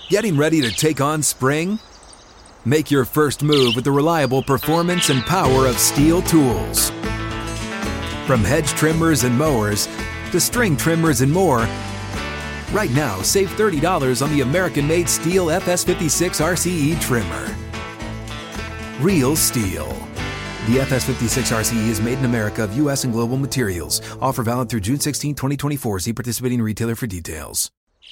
Getting ready to take on spring? Make your first move with the reliable performance and power of Steel tools. From hedge trimmers and mowers to string trimmers and more, right now save $30 on the American-made Steel FS56 RCE trimmer. Real Steel. The FS56 RCE is made in America of U.S. and global materials. Offer valid through June 16, 2024. See participating retailer for details.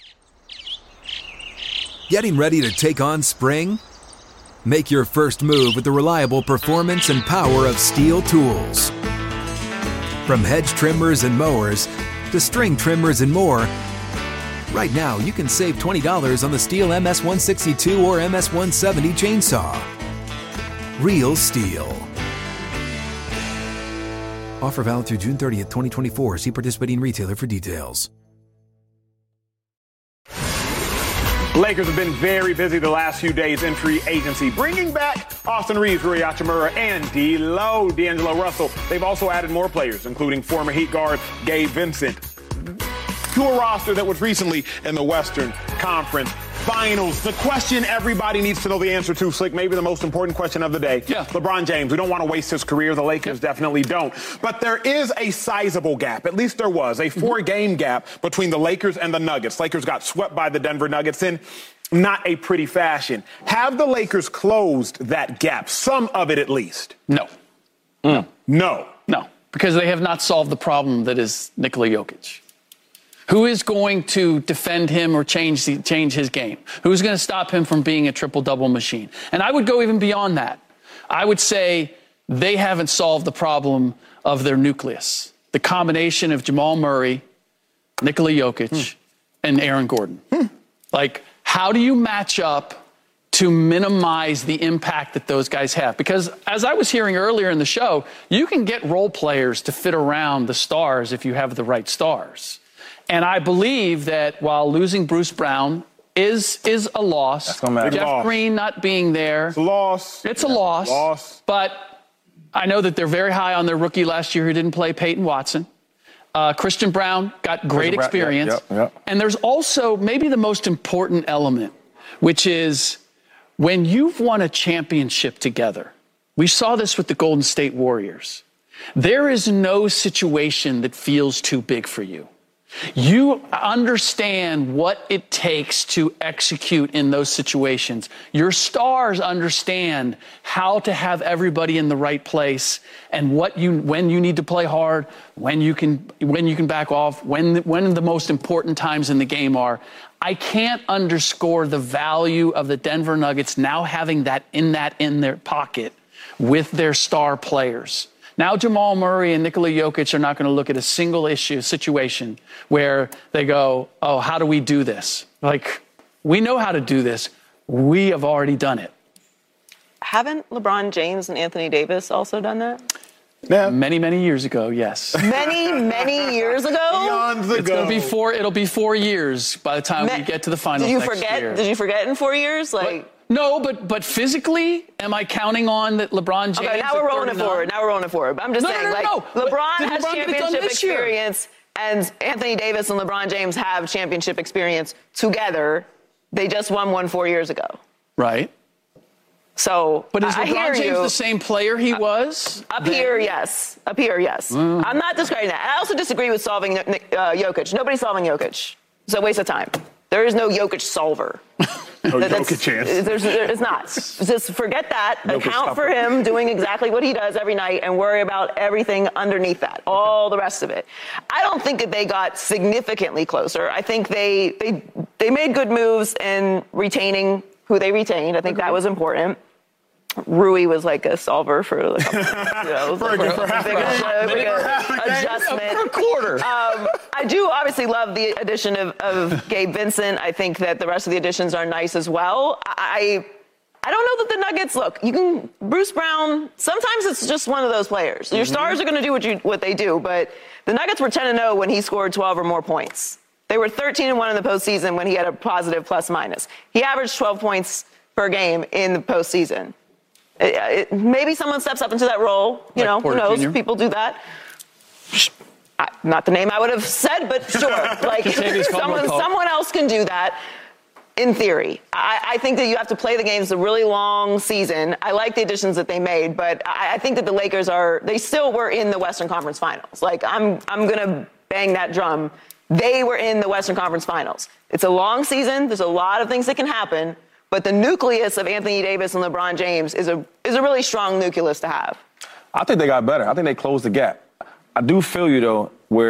Getting ready to take on spring? Make your first move with the reliable performance and power of Steel tools. From hedge trimmers and mowers to string trimmers and more, right now you can save $20 on the Steel MS-162 or MS-170 chainsaw. Real Steel. Offer valid through June 30th, 2024. See participating retailer for details. Lakers have been very busy the last few days in free agency, bringing back Austin Reeves, Rui Hachimura, and D'Angelo Russell. They've also added more players, including former Heat guard Gabe Vincent, to a roster that was recently in the Western Conference Finals. The question everybody needs to know the answer to, Slick, maybe the most important question of the day. Yeah. LeBron James, we don't want to waste his career. The Lakers definitely don't. But there is a sizable gap. At least there was a 4-game gap between the Lakers and the Nuggets. Lakers got swept by the Denver Nuggets in not a pretty fashion. Have the Lakers closed that gap? Some of it at least. No. No. Because they have not solved the problem that is Nikola Jokic. Who is going to defend him or change his game? Who's going to stop him from being a triple-double machine? And I would go even beyond that. I would say they haven't solved the problem of their nucleus. The combination of Jamal Murray, Nikola Jokic, and Aaron Gordon. Like, how do you match up to minimize the impact that those guys have? Because as I was hearing earlier in the show, you can get role players to fit around the stars if you have the right stars. And I believe that while losing Bruce Brown is a loss, Jeff Green not being there, it's a loss. It's a loss. But I know that they're very high on their rookie last year who didn't play, Peyton Watson. Christian Brown got great experience. And there's also maybe the most important element, which is when you've won a championship together. We saw this with the Golden State Warriors. There is no situation that feels too big for you. You understand what it takes to execute in those situations. Your stars understand how to have everybody in the right place and when you need to play hard, when you can back off, when the most important times in the game are. I can't underscore the value of the Denver Nuggets now having that in their pocket with their star players. Now Jamal Murray and Nikola Jokic are not going to look at a single situation where they go, oh, how do we do this? Like, we know how to do this. We have already done it. Haven't LeBron James and Anthony Davis also done that? Yeah. Many, many years ago, yes. Many years ago? It'll be 4 years by the time we get to the finals next year. Did you forget in 4 years? No, but physically, am I counting on that LeBron James? Okay, now we're rolling it forward. But I'm just saying, LeBron has championship experience, and Anthony Davis and LeBron James have championship experience together. They just won one 4 years ago. Right. So, but is LeBron James the same player he was? Up here, yes. I'm not discarding that. I also disagree with solving Jokic. Nobody's solving Jokic. It's a waste of time. There is no Jokic solver. Jokic chance. It's not. Just forget that. Account for him doing exactly what he does every night and worry about everything underneath that, all the rest of it. I don't think that they got significantly closer. I think they made good moves in retaining who they retained. I think that was important. Rui was like a solver for a adjustment. For a quarter. I do obviously love the addition of Gabe Vincent. I think that the rest of the additions are nice as well. I don't know that the Nuggets, Bruce Brown, sometimes it's just one of those players. Your stars are going to do what they do, but the Nuggets were 10-0 when he scored 12 or more points. They were 13-1 in the postseason when he had a positive plus-minus. He averaged 12 points per game in the postseason. Maybe someone steps up into that role. Who knows? Jr. People do that. Not the name I would have said, but sure. Someone else can do that. in theory. I think that you have to play the games. It's a really long season. I like the additions that they made, but I think that the Lakers they still were in the Western Conference Finals. Like, I'm going to bang that drum. They were in the Western Conference Finals. It's a long season. There's a lot of things that can happen, but the nucleus of Anthony Davis and LeBron James is a really strong nucleus to have. I think they got better. I think they closed the gap. I do feel you, though,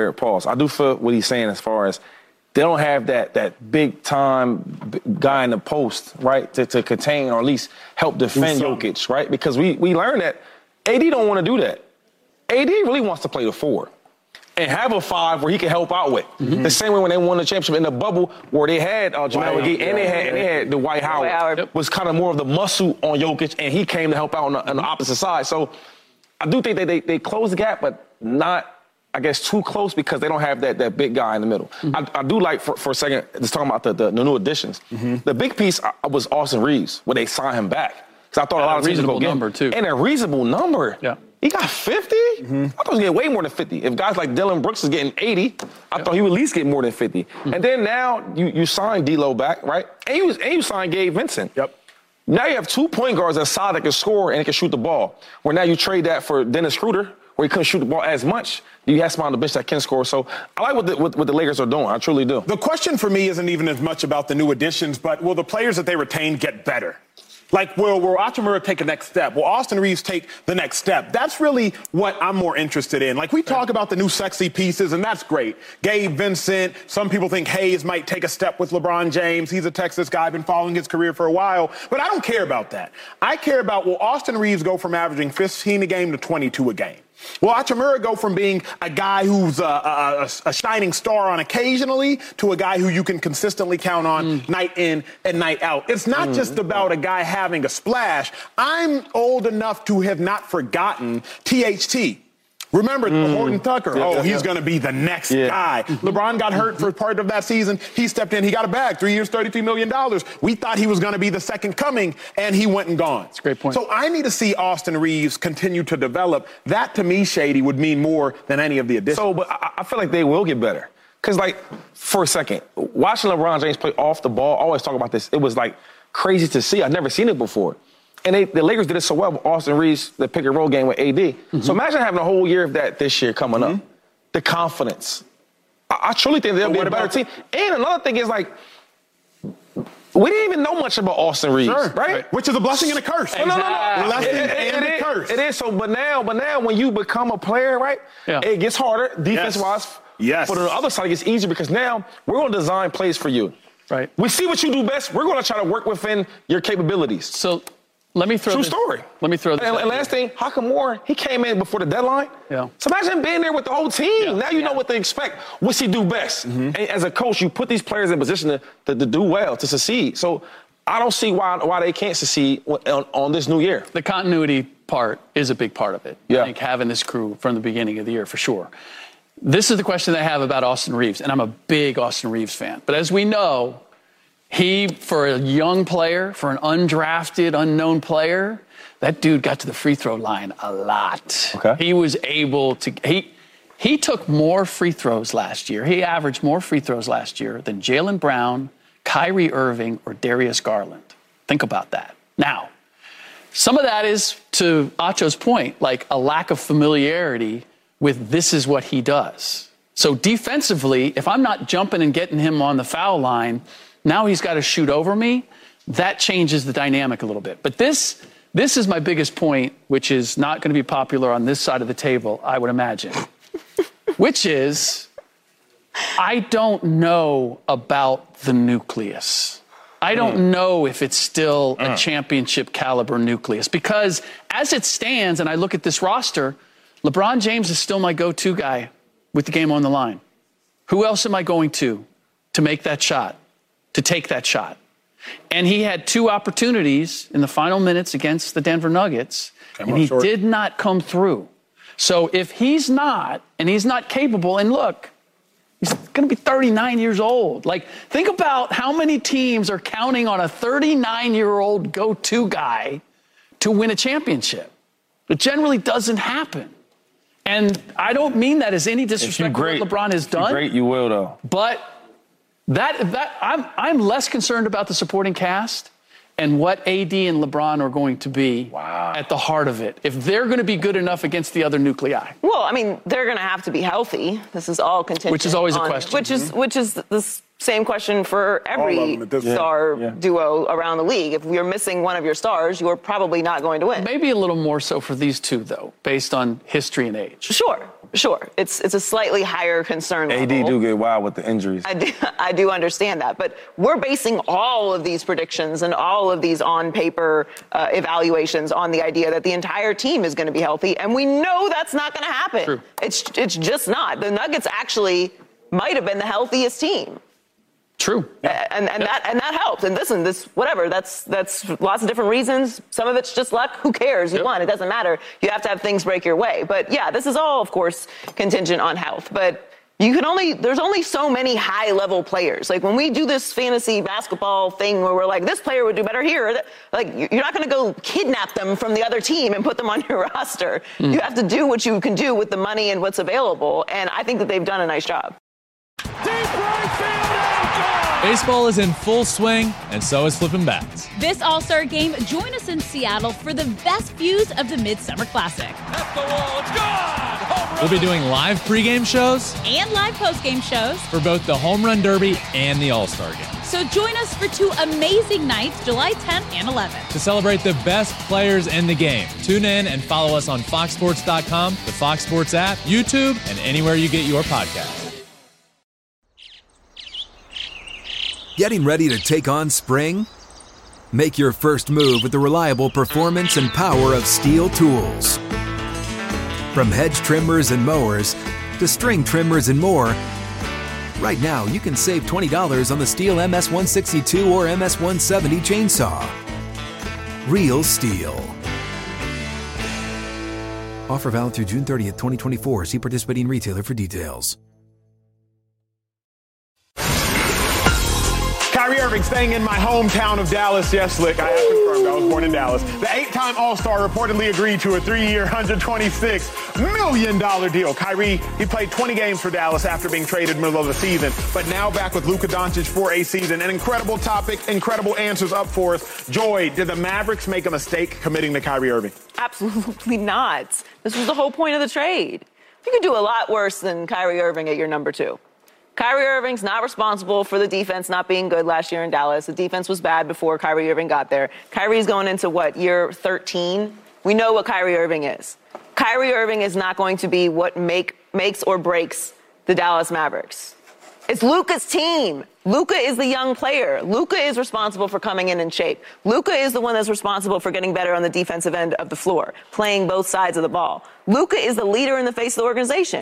I do feel what he's saying as far as they don't have that big-time guy in the post, right, to contain or at least help defend Jokic, right? Because we learned that AD don't want to do that. AD really wants to play the 4 and have a 5 where he can help out with. Mm-hmm. The same way when they won the championship in the bubble where they had Jamal McGee and they had Dwight Howard. Was kind of more of the muscle on Jokic, and he came to help out on the opposite side. So I do think they closed the gap, but not, I guess, too close because they don't have that big guy in the middle. Mm-hmm. I do like, for a second, just talking about the new additions. Mm-hmm. The big piece was Austin Reeves, when they signed him back. Because I thought a lot of teams would go get him. Too. And a reasonable number. Yeah. He got 50? Mm-hmm. I thought he was getting way more than 50. If guys like Dylan Brooks is getting 80, I thought he would at least get more than 50. Mm-hmm. And then now you signed D'Lo back, right? And you signed Gabe Vincent. Yep. Now you have 2 point guards that solid that can score and can shoot the ball. Where now you trade that for Dennis Schroeder, where he couldn't shoot the ball as much. You have someone on the bench that can score. So I like what the Lakers are doing. I truly do. The question for me isn't even as much about the new additions, but will the players that they retain get better? Like, will Hachimura take a next step? Will Austin Reeves take the next step? That's really what I'm more interested in. Like, we talk about the new sexy pieces, and that's great. Gabe Vincent, some people think Hayes might take a step with LeBron James. He's a Texas guy, been following his career for a while. But I don't care about that. I care about, will Austin Reeves go from averaging 15 a game to 22 a game? Will Hachimura go from being a guy who's a shining star on occasionally to a guy who you can consistently count on night in and night out? It's not just about a guy having a splash. I'm old enough to have not forgotten THT. Remember Horton Tucker? He's going to be the next guy. LeBron got hurt for part of that season. He stepped in. He got a bag, 3 years, $33 million. We thought he was going to be the second coming, and he went and gone. That's a great point. So I need to see Austin Reeves continue to develop. That, to me, Shady, would mean more than any of the additions. So, but I feel like they will get better. Because, like, for a second, watching LeBron James play off the ball, I always talk about this. It was, like, crazy to see. I've never seen it before. And the Lakers did it so well with Austin Reeves, the pick-and-roll game with AD. Mm-hmm. So imagine having a whole year of that this year coming up. The confidence. I truly think they'll be a better team. And another thing is, like, we didn't even know much about Austin Reeves, right? Which is a blessing and a curse. Exactly. No. Blessing and a curse. It is. So, but now when you become a player, right, it gets harder defense-wise. Yes. But on the other side, it gets easier because now we're going to design plays for you. Right. We see what you do best. We're going to try to work within your capabilities. So let me throw True this. story. Let me throw this. And last thing, Hachimura, he came in before the deadline. Yeah. So imagine being there with the whole team. Now you know what to expect. What's he do best? And as a coach, you put these players in position to do well, to succeed. So I don't see why they can't succeed on this new year. The continuity part is a big part of it. Yeah. I think having this crew from the beginning of the year, for sure. This is the question that I have about Austin Reeves, and I'm a big Austin Reeves fan. But as we know, he, for a young player, for an undrafted, unknown player, that dude got to the free throw line a lot. Okay. He was able to he took more free throws last year. He averaged more free throws last year than Jaylen Brown, Kyrie Irving, or Darius Garland. Think about that. Now, some of that is, to Acho's point, like a lack of familiarity with this is what he does. So defensively, if I'm not jumping and getting him on the foul line, now he's got to shoot over me. That changes the dynamic a little bit. But this is my biggest point, which is not going to be popular on this side of the table, I would imagine, which is I don't know about the nucleus. I don't know if it's still a championship caliber nucleus, because as it stands, and I look at this roster, LeBron James is still my go-to guy with the game on the line. Who else am I going to make that shot? To take that shot. And he had 2 opportunities in the final minutes against the Denver Nuggets, and he did not come through. So if he's not, and he's not capable, and look, he's going to be 39 years old. Like, think about how many teams are counting on a 39-year-old go-to guy to win a championship. It generally doesn't happen. And I don't mean that as any disrespect to what LeBron has done. If you're great, you will, though. But I'm less concerned about the supporting cast and what AD and LeBron are going to be at the heart of it. If they're going to be good enough against the other nuclei. Well, I mean, they're going to have to be healthy. This is all contingent. Which is always a question. Which is the same question for every star duo around the league. If you're missing one of your stars, you're probably not going to win. Maybe a little more so for these two, though, based on history and age. Sure. It's a slightly higher concern level. AD do get wild with the injuries. I do understand that. But we're basing all of these predictions and all of these on-paper evaluations on the idea that the entire team is going to be healthy. And we know that's not going to happen. True. It's just not. The Nuggets actually might have been the healthiest team. True. And that helped. And listen, that's lots of different reasons. Some of it's just luck. Who cares? You won. It doesn't matter. You have to have things break your way. But yeah, this is all, of course, contingent on health. But there's only so many high level players. Like when we do this fantasy basketball thing where we're like, this player would do better here. Like you're not going to go kidnap them from the other team and put them on your roster. You have to do what you can do with the money and what's available. And I think that they've done a nice job. Deep right field. Baseball is in full swing, and so is flipping bats. This All-Star Game, join us in Seattle for the best views of the Midsummer Classic. At the wall, it's gone! We'll be doing live pregame shows and live postgame shows for both the Home Run Derby and the All-Star Game. So join us for 2 amazing nights, July 10th and 11th. To celebrate the best players in the game, tune in and follow us on FoxSports.com, the Fox Sports app, YouTube, and anywhere you get your podcasts. Getting ready to take on spring? Make your first move with the reliable performance and power of Steel tools. From hedge trimmers and mowers to string trimmers and more, right now you can save $20 on the Steel MS-162 or MS-170 chainsaw. Real Steel. Offer valid through June 30th, 2024. See participating retailer for details. Kyrie Irving staying in my hometown of Dallas. Yes, Slick, I have confirmed I was born in Dallas. The 8-time All-Star reportedly agreed to a 3-year, $126 million deal. Kyrie, he played 20 games for Dallas after being traded middle of the season, but now back with Luka Doncic for a season. An incredible topic, incredible answers up for us. Joy, did the Mavericks make a mistake committing to Kyrie Irving? Absolutely not. This was the whole point of the trade. You could do a lot worse than Kyrie Irving at your number 2. Kyrie Irving's not responsible for the defense not being good last year in Dallas. The defense was bad before Kyrie Irving got there. Kyrie's going into year 13? We know what Kyrie Irving is. Kyrie Irving is not going to be what makes or breaks the Dallas Mavericks. It's Luka's team. Luka is the young player. Luka is responsible for coming in shape. Luka is the one that's responsible for getting better on the defensive end of the floor, playing both sides of the ball. Luka is the leader in the face of the organization.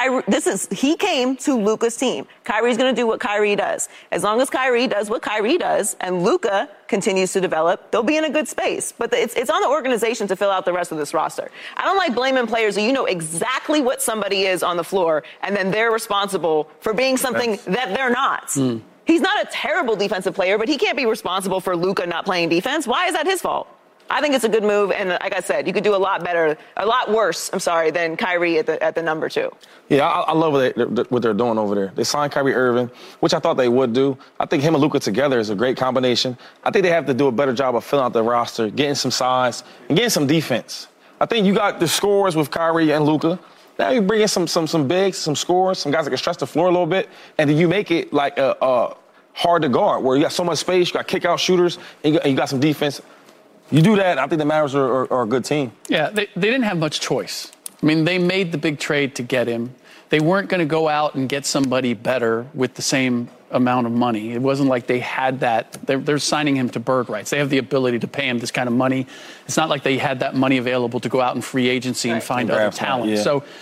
He came to Luka's team. Kyrie's going to do what Kyrie does. As long as Kyrie does what Kyrie does and Luka continues to develop, they'll be in a good space. But it's on the organization to fill out the rest of this roster. I don't like blaming players who you know exactly what somebody is on the floor and then they're responsible for being something that they're not. He's not a terrible defensive player, but he can't be responsible for Luka not playing defense. Why is that his fault? I think it's a good move, and like I said, you could do a lot worse, than Kyrie at the number 2. Yeah, I love what they're doing over there. They signed Kyrie Irving, which I thought they would do. I think him and Luka together is a great combination. I think they have to do a better job of filling out the roster, getting some size, and getting some defense. I think you got the scores with Kyrie and Luka. Now you bring in some bigs, some scorers, some guys that can stretch the floor a little bit, and then you make it like hard to guard, where you got so much space, you got kick-out shooters, and you got some defense. You do that, I think the Mavericks are a good team. Yeah, they didn't have much choice. I mean, they made the big trade to get him. They weren't going to go out and get somebody better with the same amount of money. It wasn't like they had that. They're signing him to bird rights. They have the ability to pay him this kind of money. It's not like they had that money available to go out in free agency and find other talent. Yeah. So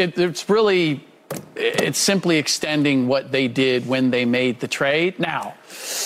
it's simply extending what they did when they made the trade. Now,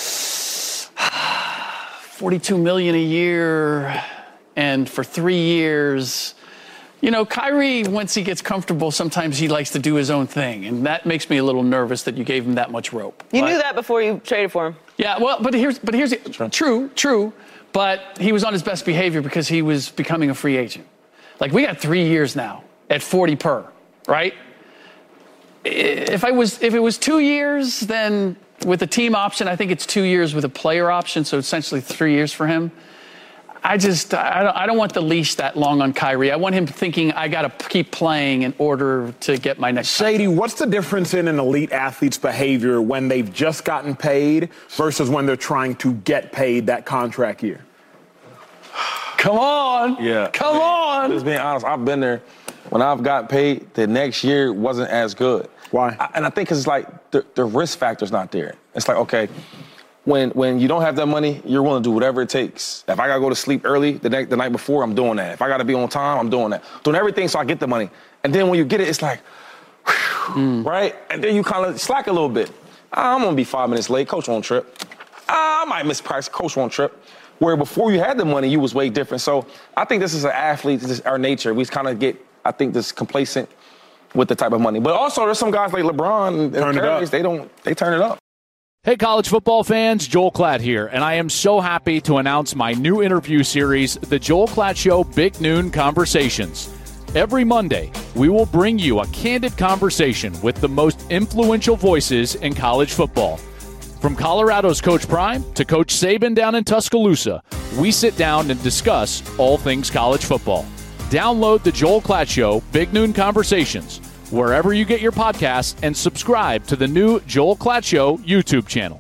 $42 million a year, and for 3 years. You know, Kyrie, once he gets comfortable, sometimes he likes to do his own thing, and that makes me a little nervous that you gave him that much rope. You knew that before you traded for him. Yeah, well, but here's true, but he was on his best behavior because he was becoming a free agent. Like, we got 3 years now at 40 per, right? If it was 2 years, then with the team option, I think it's 2 years with a player option, so essentially 3 years for him. I don't want the leash that long on Kyrie. I want him thinking I got to keep playing in order to get my next. Shady, what's the difference in an elite athlete's behavior when they've just gotten paid versus when they're trying to get paid that contract year? Come on. Yeah. Come on. Just being honest, I've been there. When I've got paid, the next year wasn't as good. Why? And I think it's like the risk factor's not there. It's like, okay, when you don't have that money, you're willing to do whatever it takes. If I got to go to sleep early the night before, I'm doing that. If I got to be on time, I'm doing that. Doing everything so I get the money. And then when you get it, it's like, whew, right? And then you kind of slack a little bit. I'm going to be 5 minutes late. Coach won't trip. I might miss practice. Coach won't trip. Where before you had the money, you was way different. So I think this is an athlete. This is our nature. We kind of get, I think, this complacent with the type of money. But also, there's some guys like LeBron and Curry, they turn it up. Hey, college football fans, Joel Klatt here, and I am so happy to announce my new interview series, The Joel Klatt Show Big Noon Conversations. Every Monday, we will bring you a candid conversation with the most influential voices in college football. From Colorado's Coach Prime to Coach Saban down in Tuscaloosa, we sit down and discuss all things college football. Download The Joel Klatt Show Big Noon Conversations wherever you get your podcasts, and subscribe to the new Joel Klatt Show YouTube channel.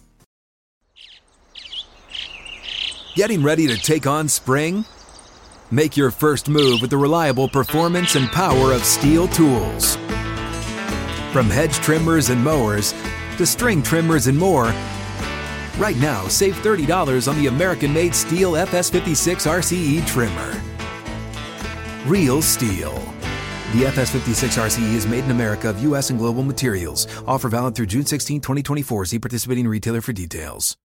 Getting ready to take on spring? Make your first move with the reliable performance and power of Steel tools. From hedge trimmers and mowers to string trimmers and more, right now save $30 on the American-made Steel FS56 RCE trimmer. Real Steel. The FS56 RCE is made in America of U.S. and global materials. Offer valid through June 16, 2024. See participating retailer for details.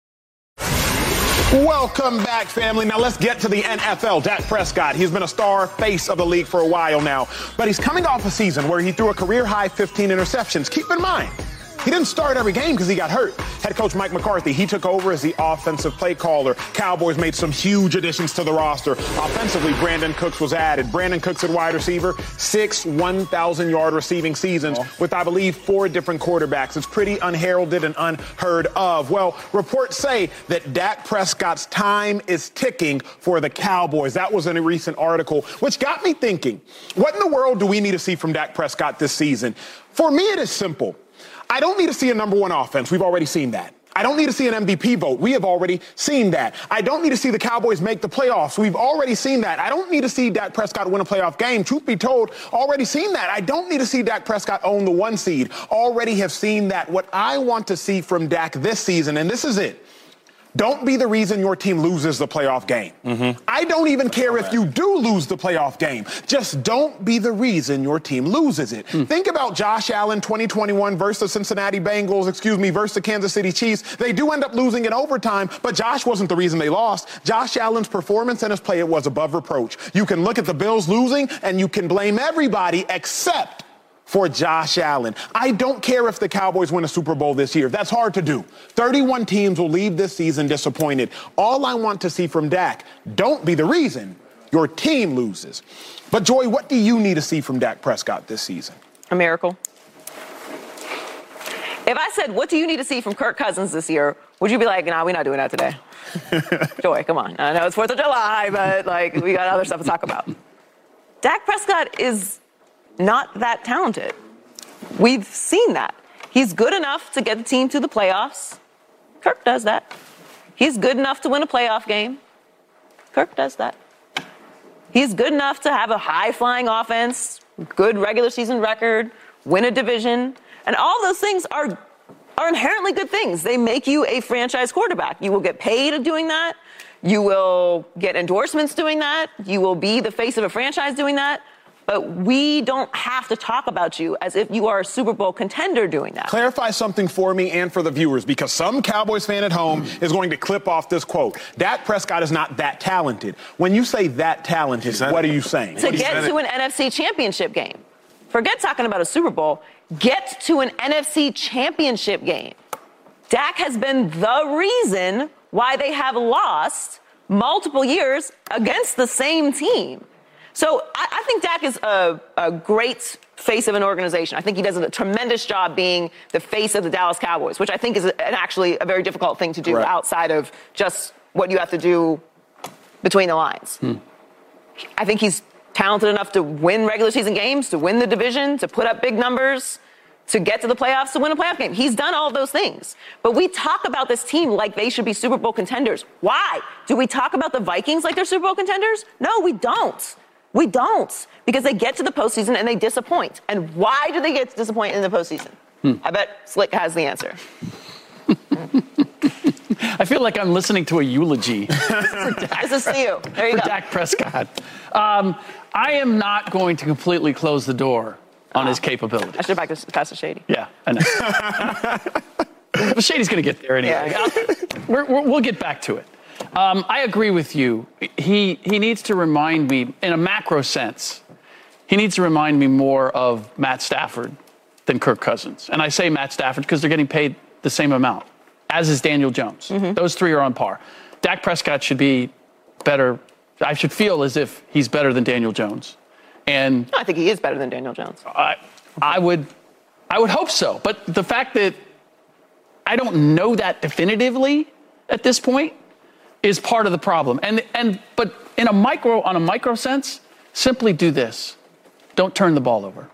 Welcome back, family. Now let's get to the NFL. Dak Prescott, he's been a star face of the league for a while now, but he's coming off a season where he threw a career-high 15 interceptions. Keep in mind, he didn't start every game because he got hurt. Head coach Mike McCarthy, he took over as the offensive play caller. Cowboys made some huge additions to the roster. Offensively, Brandon Cooks was added. Brandon Cooks at wide receiver, 6 1,000-yard receiving seasons with, I believe, 4 different quarterbacks. It's pretty unheralded and unheard of. Well, reports say that Dak Prescott's time is ticking for the Cowboys. That was in a recent article, which got me thinking, what in the world do we need to see from Dak Prescott this season? For me, it is simple. I don't need to see a number one offense. We've already seen that. I don't need to see an MVP vote. We have already seen that. I don't need to see the Cowboys make the playoffs. We've already seen that. I don't need to see Dak Prescott win a playoff game. Truth be told, already seen that. I don't need to see Dak Prescott own the 1 seed. Already have seen that. What I want to see from Dak this season, and this is it, don't be the reason your team loses the playoff game. I don't even care if you do lose the playoff game. Just don't be the reason your team loses it. Think about Josh Allen 2021 versus the Cincinnati Bengals, versus the Kansas City Chiefs. They do end up losing in overtime, but Josh wasn't the reason they lost. Josh Allen's performance and his play, it was above reproach. You can look at the Bills losing, and you can blame everybody except for Josh Allen. I don't care if the Cowboys win a Super Bowl this year. That's hard to do. 31 teams will leave this season disappointed. All I want to see from Dak, don't be the reason your team loses. But, Joy, what do you need to see from Dak Prescott this season? A miracle. If I said, what do you need to see from Kirk Cousins this year, would you be like, nah, we're not doing that today? Joy, come on. I know it's 4th of July, but, we got other stuff to talk about. Dak Prescott is not that talented. We've seen that. He's good enough to get the team to the playoffs. Kirk does that. He's good enough to win a playoff game. Kirk does that. He's good enough to have a high-flying offense, good regular season record, win a division, and all those things are inherently good things. They make you a franchise quarterback. You will get paid doing that. You will get endorsements doing that. You will be the face of a franchise doing that. But we don't have to talk about you as if you are a Super Bowl contender doing that. Clarify something for me and for the viewers, because some Cowboys fan at home is going to clip off this quote. Dak Prescott is not that talented. When you say that talented, what are you saying? To get to an NFC championship game. Forget talking about a Super Bowl. Get to an NFC championship game. Dak has been the reason why they have lost multiple years against the same team. So I think Dak is a great face of an organization. I think he does a tremendous job being the face of the Dallas Cowboys, which I think is actually a very difficult thing to do outside of just what you have to do between the lines. I think he's talented enough to win regular season games, to win the division, to put up big numbers, to get to the playoffs, to win a playoff game. He's done all of those things. But we talk about this team like they should be Super Bowl contenders. Why? Do we talk about the Vikings like they're Super Bowl contenders? No, we don't. We don't. Because they get to the postseason and they disappoint. And why do they get to disappoint in the postseason? I bet Slick has the answer. I feel like I'm listening to a eulogy. This is for you. There you go. Dak Prescott. I am not going to completely close the door on his capabilities. I should have back to Pastor Shady. Yeah, I know. But Shady's going to get there anyway. Yeah. We'll get back to it. I agree with you. He needs to remind me, in a macro sense, he needs to remind me more of Matt Stafford than Kirk Cousins. And I say Matt Stafford because they're getting paid the same amount, as is Daniel Jones. Those three are on par. Dak Prescott should be better. I should feel as if he's better than Daniel Jones. And I think he is better than Daniel Jones. I would hope so. But the fact that I don't know that definitively at this point is part of the problem. But on a micro sense, simply do this. Don't turn the ball over.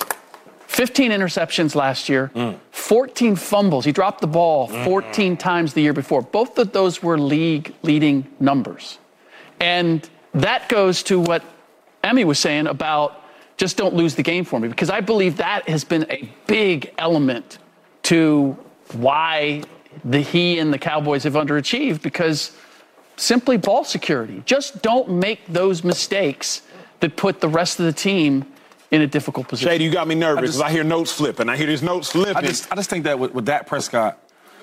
15 interceptions last year, 14 fumbles. He dropped the ball 14 times the year before. Both of those were league-leading numbers. And that goes to what Emmy was saying about just don't lose the game for me, because I believe that has been a big element to why he and the Cowboys have underachieved, because simply ball security. Just don't make those mistakes that put the rest of the team in a difficult position. Shady, you got me nervous because I hear notes flipping. I hear these notes flipping. I just think that with Dak Prescott,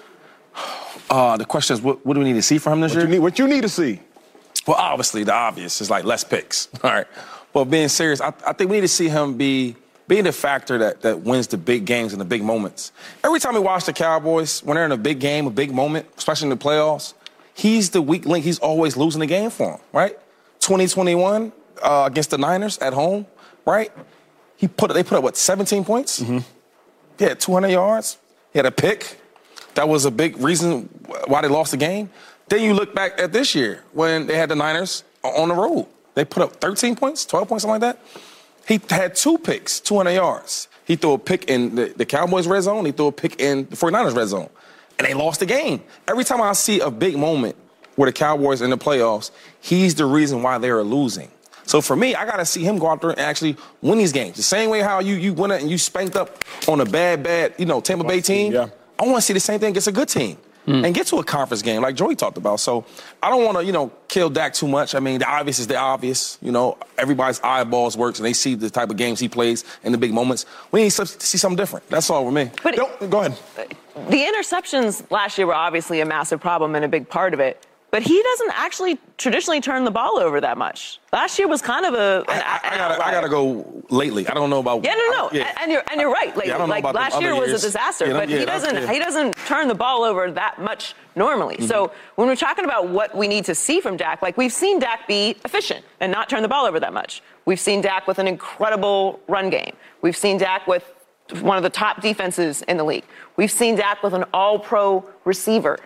the question is, what do we need to see from him this year? What you need to see? Well, obviously, the obvious is like less picks. All right. But being serious, I think we need to see him being the factor that wins the big games and the big moments. Every time we watch the Cowboys, when they're in a big game, a big moment, especially in the playoffs, he's the weak link. He's always losing the game for them, right? 2021 against the Niners at home, right? They put up, what, 17 points? He had 200 yards. He had a pick. That was a big reason why they lost the game. Then you look back at this year when they had the Niners on the road. They put up 13 points, 12 points, something like that. He had 2 picks, 200 yards. He threw a pick in the Cowboys' red zone. He threw a pick in the 49ers' red zone. And they lost the game. Every time I see a big moment where the Cowboys are in the playoffs, he's the reason why they are losing. So for me, I got to see him go out there and actually win these games. The same way how you went out and you spanked up on a bad, Tampa Bay team. Yeah. I want to see the same thing against a good team. And get to a conference game like Joey talked about. So I don't want to, kill Dak too much. I mean, the obvious is the obvious. Everybody's eyeballs works and they see the type of games he plays in the big moments. We need to see something different. That's all with me. But go ahead. The interceptions last year were obviously a massive problem and a big part of it. But he doesn't actually traditionally turn the ball over that much. Last year was kind of I gotta go lately. I don't know about. Yeah, no. Yeah. And you're right. Like last year was a disaster, but he doesn't turn the ball over that much normally. So when we're talking about what we need to see from Dak, like we've seen Dak be efficient and not turn the ball over that much. We've seen Dak with an incredible run game. We've seen Dak with one of the top defenses in the league. We've seen Dak with an all-pro receiver.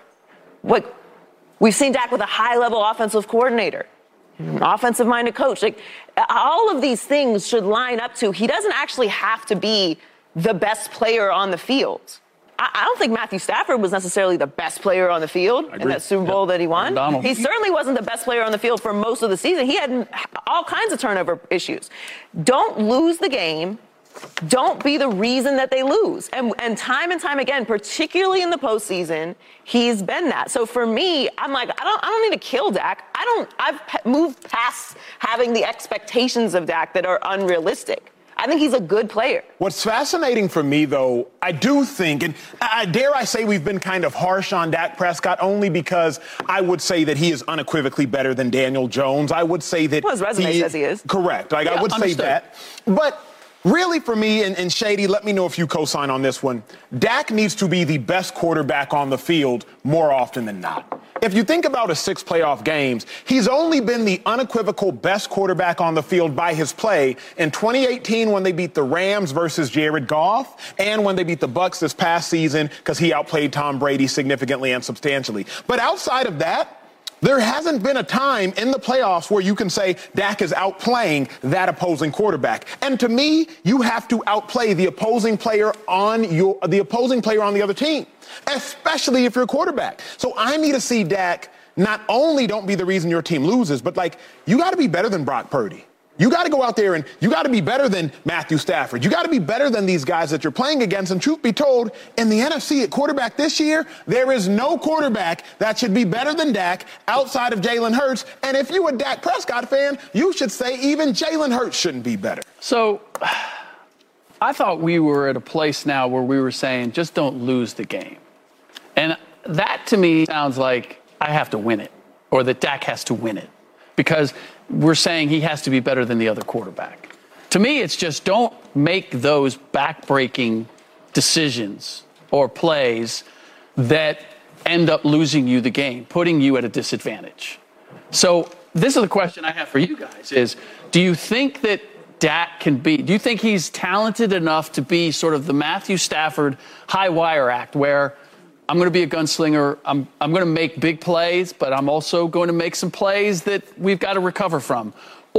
We've seen Dak with a high-level offensive coordinator, an offensive-minded coach. Like, all of these things should line up to he doesn't actually have to be the best player on the field. I don't think Matthew Stafford was necessarily the best player on the field in that Super Bowl that he won. He certainly wasn't the best player on the field for most of the season. He had all kinds of turnover issues. Don't lose the game. Don't be the reason that they lose. And time again, particularly in the postseason, he's been that. So for me, I'm like, I don't need to kill Dak. I've moved past having the expectations of Dak that are unrealistic. I think he's a good player. What's fascinating for me, though, I do think, and dare I say we've been kind of harsh on Dak Prescott only because I would say that he is unequivocally better than Daniel Jones. I would say that his resume says he is. Correct. Like, I would say that. But really, for me, and Shady, let me know if you co-sign on this one, Dak needs to be the best quarterback on the field more often than not. If you think about his 6 playoff games, he's only been the unequivocal best quarterback on the field by his play in 2018 when they beat the Rams versus Jared Goff, and when they beat the Bucs this past season because he outplayed Tom Brady significantly and substantially. But outside of that, there hasn't been a time in the playoffs where you can say Dak is outplaying that opposing quarterback. And to me, you have to outplay the opposing player on the other team, especially if you're a quarterback. So I need to see Dak not only don't be the reason your team loses, but you got to be better than Brock Purdy. You got to go out there and you got to be better than Matthew Stafford. You got to be better than these guys that you're playing against. And truth be told, in the NFC at quarterback this year, there is no quarterback that should be better than Dak outside of Jalen Hurts. And if you're a Dak Prescott fan, you should say even Jalen Hurts shouldn't be better. So I thought we were at a place now where we were saying just don't lose the game. And that to me sounds like I have to win it, or that Dak has to win it, because we're saying he has to be better than the other quarterback. To me, it's just don't make those back-breaking decisions or plays that end up losing you the game, putting you at a disadvantage. So this is the question I have for you guys is, do you think that Dak do you think he's talented enough to be sort of the Matthew Stafford high wire act where I'm going to be a gunslinger. I'm going to make big plays, but I'm also going to make some plays that we've got to recover from?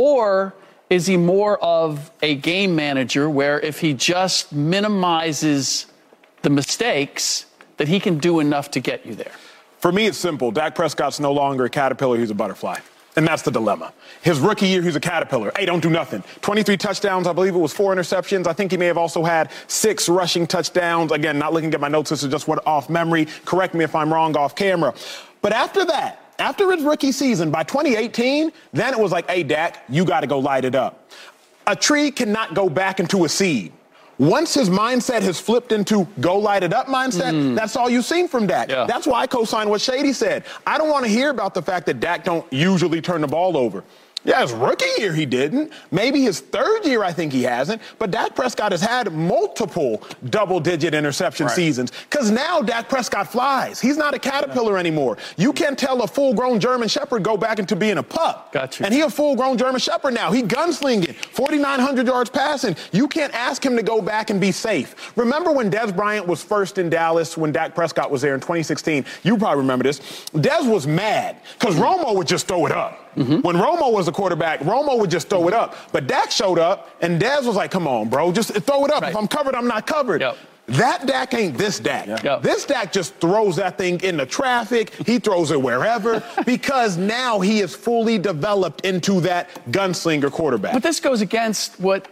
Or is he more of a game manager where if he just minimizes the mistakes, that he can do enough to get you there? For me, it's simple. Dak Prescott's no longer a caterpillar. He's a butterfly. And that's the dilemma. His rookie year, he's a caterpillar. Hey, don't do nothing. 23 touchdowns. I believe it was 4 interceptions. I think he may have also had 6 rushing touchdowns. Again, not looking at my notes. This is just what off memory. Correct me if I'm wrong off camera. But after that, after his rookie season, by 2018, then it was like, hey, Dak, you got to go light it up. A tree cannot go back into a seed. Once his mindset has flipped into go light it up mindset, that's all you've seen from Dak. Yeah. That's why I co-signed what Shady said. I don't want to hear about the fact that Dak don't usually turn the ball over. Yeah, his rookie year he didn't. Maybe his 3rd year I think he hasn't. But Dak Prescott has had multiple double-digit interception seasons because now Dak Prescott flies. He's not a caterpillar anymore. You can't tell a full-grown German Shepherd go back into being a pup. Gotcha. And he a full-grown German Shepherd now. He gunslinging, 4,900 yards passing. You can't ask him to go back and be safe. Remember when Dez Bryant was first in Dallas when Dak Prescott was there in 2016? You probably remember this. Dez was mad because Romo would just throw it up. When Romo was the quarterback, Romo would just throw it up. But Dak showed up, and Dez was like, come on, bro, just throw it up. If I'm covered, I'm not covered. That Dak ain't this Dak. This Dak just throws that thing into traffic. He throws it wherever because now he is fully developed into that gunslinger quarterback. But this goes against what,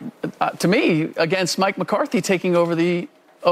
to me, against Mike McCarthy taking over the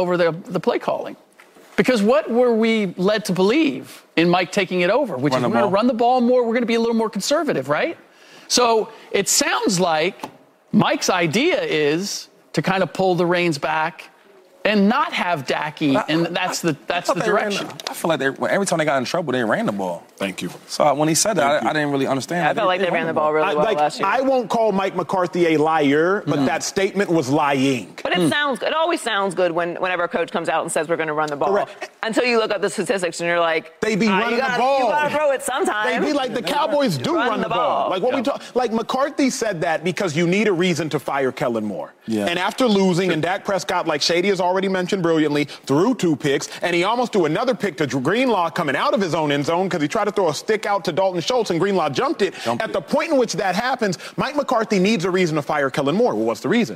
play calling. Because what were we led to believe in Mike taking it over? Which is we're going to run the ball more. We're going to be a little more conservative, right? So it sounds like Mike's idea is to kind of pull the reins back and not have Dak eat, and that's the direction. I feel like every time they got in trouble, they ran the ball. Thank you. So when he said that, I didn't really understand. I felt like they ran the ball really well last year. I won't call Mike McCarthy a liar, but that statement was lying. But it always sounds good whenever a coach comes out and says we're going to run the ball. Correct. Until you look up the statistics and you're like, they be running the ball. You got to throw it sometime. They be like the Cowboys do run the ball. Like what we talk. Like McCarthy said that because you need a reason to fire Kellen Moore. Yeah. And after losing, and Dak Prescott, like Shady has already mentioned brilliantly, threw 2 picks, and he almost threw another pick to Greenlaw coming out of his own end zone because he tried to throw a stick out to Dalton Schultz, and Greenlaw jumped it. At the point in which that happens, Mike McCarthy needs a reason to fire Kellen Moore. Well, what's the reason?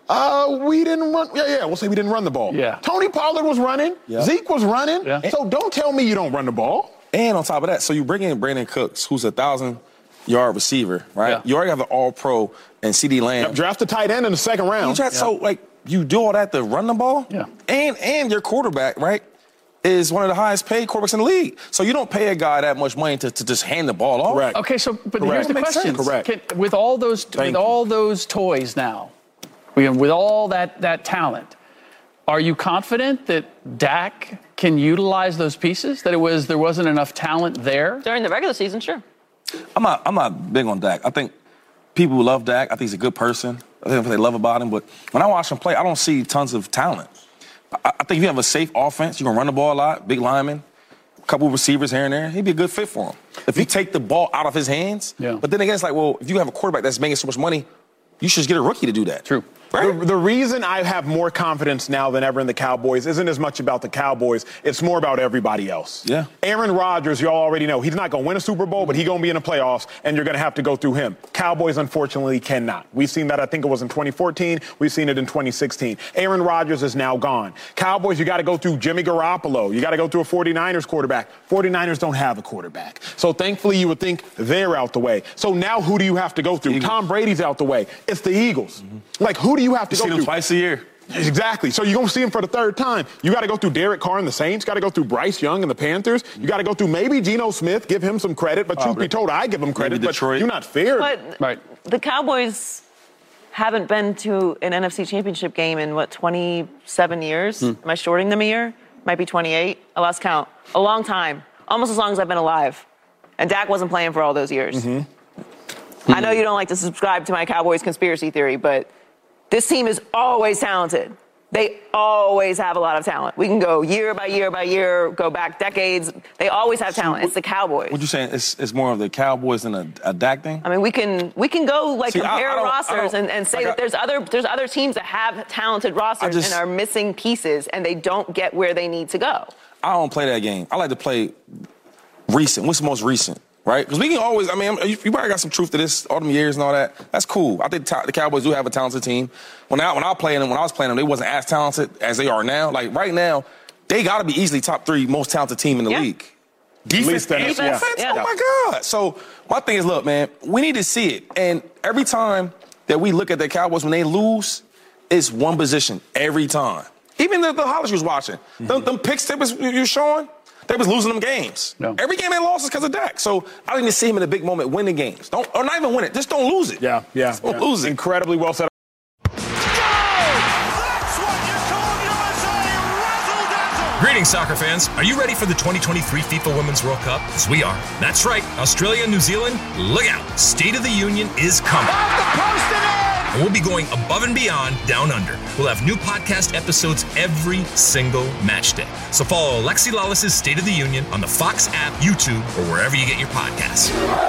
We didn't run. We'll say we didn't run the ball. Yeah. Tony Pollard was running. Yeah. Zeke was running. Yeah. So don't tell me you don't run the ball. And on top of that, so you bring in Brandon Cooks, who's a 1,000-yard receiver, right? Yeah. You already have an all-pro and CeeDee Lamb. Draft a tight end in the 2nd round. So, you do all that to run the ball? Yeah. And your quarterback, right, is one of the highest paid quarterbacks in the league. So you don't pay a guy that much money to just hand the ball off. Correct. Okay, but here's the question. Correct. With all those toys now, with all that talent, are you confident that Dak can utilize those pieces? That there wasn't enough talent there? During the regular season, sure. I'm not big on Dak. I think people love Dak. I think he's a good person. I think that's what they love about him. But when I watch him play, I don't see tons of talent. I think if you have a safe offense, you can run the ball a lot, big lineman. couple receivers here and there, he'd be a good fit for him. If you take the ball out of his hands, but then again, it's like, well, if you have a quarterback that's making so much money, you should just get a rookie to do that. True. Right? The reason I have more confidence now than ever in the Cowboys isn't as much about the Cowboys. It's more about everybody else. Yeah. Aaron Rodgers, y'all already know, he's not going to win a Super Bowl, but he's going to be in the playoffs, and you're going to have to go through him. Cowboys, unfortunately, cannot. We've seen that, I think it was in 2014. We've seen it in 2016. Aaron Rodgers is now gone. Cowboys, you got to go through Jimmy Garoppolo. You got to go through a 49ers quarterback. 49ers don't have a quarterback. So thankfully, you would think they're out the way. So now who do you have to go through? Tom Brady's out the way. It's the Eagles. Like, who do you have to go through? Twice a year. Exactly. So you're going to see him for the third time. You got to go through Derek Carr and the Saints. Got to go through Bryce Young and the Panthers. You got to go through maybe Geno Smith. Give him some credit. But truth be told, I give him credit. But you're not fair. But the Cowboys haven't been to an NFC Championship game in, 27 years? Am I shorting them a year? Might be 28. I lost count. A long time. Almost as long as I've been alive. And Dak wasn't playing for all those years. I know you don't like to subscribe to my Cowboys conspiracy theory, but this team is always talented. They always have a lot of talent. We can go year by year by year, go back decades. They always have talent. It's the Cowboys. What you saying? It's more of the Cowboys than a Dak thing? I mean, we can go compare rosters and say that there's other teams that have talented rosters and are missing pieces, and they don't get where they need to go. I don't play that game. I like to play recent. What's the most recent? Right? Because we can always, you probably got some truth to this, all them years and all that. That's cool. I think the Cowboys do have a talented team. When I was playing them, they wasn't as talented as they are now. Like, right now, they got to be easily top 3 most talented team in the league. Defense and offense? Oh, my God. So, my thing is, look, man, we need to see it. And every time that we look at the Cowboys, when they lose, it's one position every time. Even the Hollis was watching. Them picks that you're showing, they was losing them games. No. Every game they lost is because of Dak. So I didn't see him in a big moment winning games. Or not even win it. Just don't lose it. Don't lose it. Incredibly well said. Greetings, soccer fans. Are you ready for the 2023 FIFA Women's World Cup? Because we are. That's right. Australia and New Zealand, look out. State of the Union is coming. And we'll be going above and beyond down under. We'll have new podcast episodes every single match day. So follow Alexi Lawless's State of the Union on the Fox app, YouTube, or wherever you get your podcasts.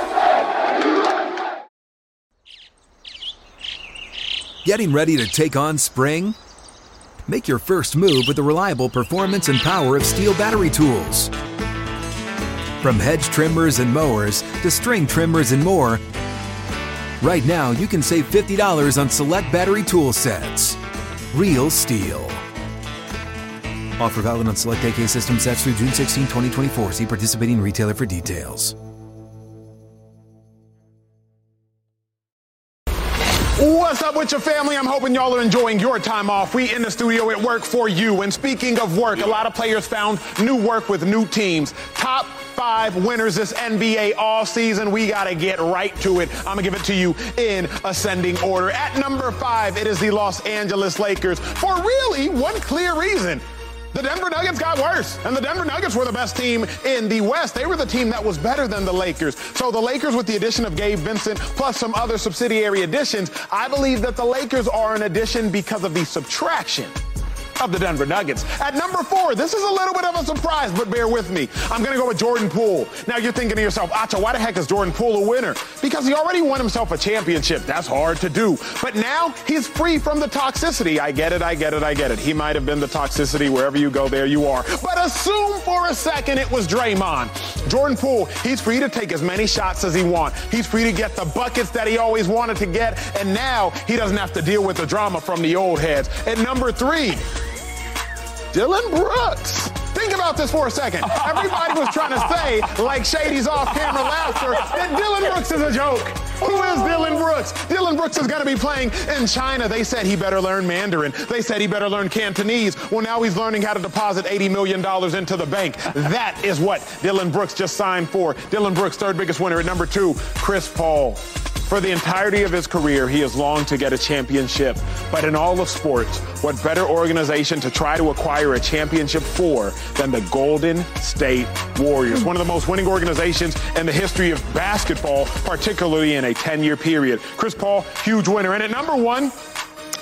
Getting ready to take on spring? Make your first move with the reliable performance and power of Steel battery tools. From hedge trimmers and mowers to string trimmers and more, right now, you can save $50 on select battery tool sets. Real Steel. Offer valid on select AK system sets through June 16, 2024. See participating retailer for details. What's up with your family? I'm hoping y'all are enjoying your time off. We in the studio at work for you. And speaking of work, a lot of players found new work with new teams. Top 5 winners this NBA all season. We got to get right to it. I'm going to give it to you in ascending order. At number 5, it is the Los Angeles Lakers for really one clear reason. The Denver Nuggets got worse, and the Denver Nuggets were the best team in the West. They were the team that was better than the Lakers. So the Lakers, with the addition of Gabe Vincent, plus some other subsidiary additions, I believe that the Lakers are an addition because of the subtraction of the Denver Nuggets. At number 4, this is a little bit of a surprise, but bear with me. I'm going to go with Jordan Poole. Now, you're thinking to yourself, Acha, why the heck is Jordan Poole a winner? Because he already won himself a championship. That's hard to do. But now he's free from the toxicity. I get it. He might have been the toxicity. Wherever you go, there you are. But assume for a second it was Draymond. Jordan Poole, he's free to take as many shots as he wants. He's free to get the buckets that he always wanted to get. And now he doesn't have to deal with the drama from the old heads. At number 3, Dillon Brooks. Think about this for a second. Everybody was trying to say, like Shady's off-camera laughter, that Dillon Brooks is a joke. Who is Dillon Brooks? Dillon Brooks is going to be playing in China. They said he better learn Mandarin. They said he better learn Cantonese. Well, now he's learning how to deposit $80 million into the bank. That is what Dillon Brooks just signed for. Dillon Brooks, third biggest winner. At number 2, Chris Paul. For the entirety of his career, he has longed to get a championship. But in all of sports, what better organization to try to acquire a championship for than the Golden State Warriors, one of the most winning organizations in the history of basketball, particularly in a 10-year period. Chris Paul, huge winner. And at number 1,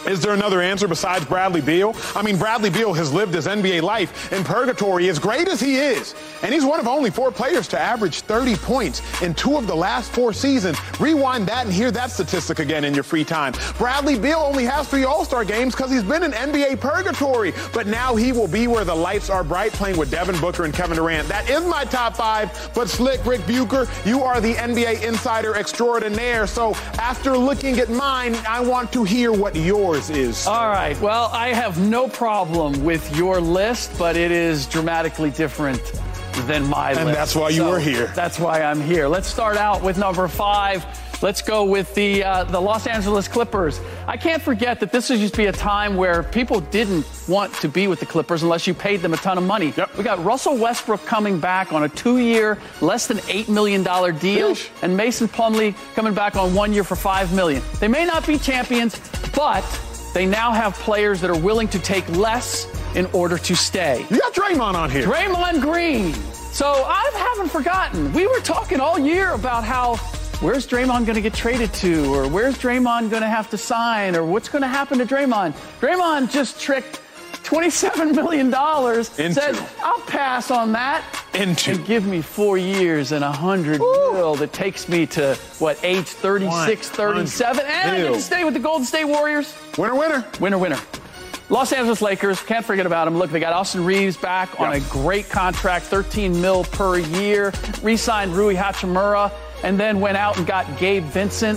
Is there another answer besides Bradley Beal? I mean, Bradley Beal has lived his NBA life in purgatory, as great as he is. And he's one of only 4 players to average 30 points in 2 of the last 4 seasons. Rewind that and hear that statistic again in your free time. Bradley Beal only has 3 All-Star games because he's been in NBA purgatory. But now he will be where the lights are bright, playing with Devin Booker and Kevin Durant. That is my top 5. But Slick Rick Bucher, you are the NBA insider extraordinaire. So after looking at mine, I want to hear what yours is. All right. Well, I have no problem with your list, but it is dramatically different than my list. And that's why you were here. That's why I'm here. Let's start out with number 5. Let's go with the Los Angeles Clippers. I can't forget that this used to be a time where people didn't want to be with the Clippers unless you paid them a ton of money. Yep. We got Russell Westbrook coming back on a 2-year, less than $8 million deal, and Mason Plumlee coming back on 1 year for $5 million. They may not be champions, but they now have players that are willing to take less in order to stay. You got Draymond on here. Draymond Green. So I haven't forgotten. We were talking all year about how where's Draymond going to get traded to, or where's Draymond going to have to sign, or what's going to happen to Draymond. Draymond just tricked $27 million, said, I'll pass on that and give me 4 years and $100 million that takes me to, age 36, 37, and I get to stay with the Golden State Warriors. Winner, winner. Winner, winner. Los Angeles Lakers, can't forget about them. Look, they got Austin Reeves back on a great contract, $13 million per year, re-signed Rui Hachimura, and then went out and got Gabe Vincent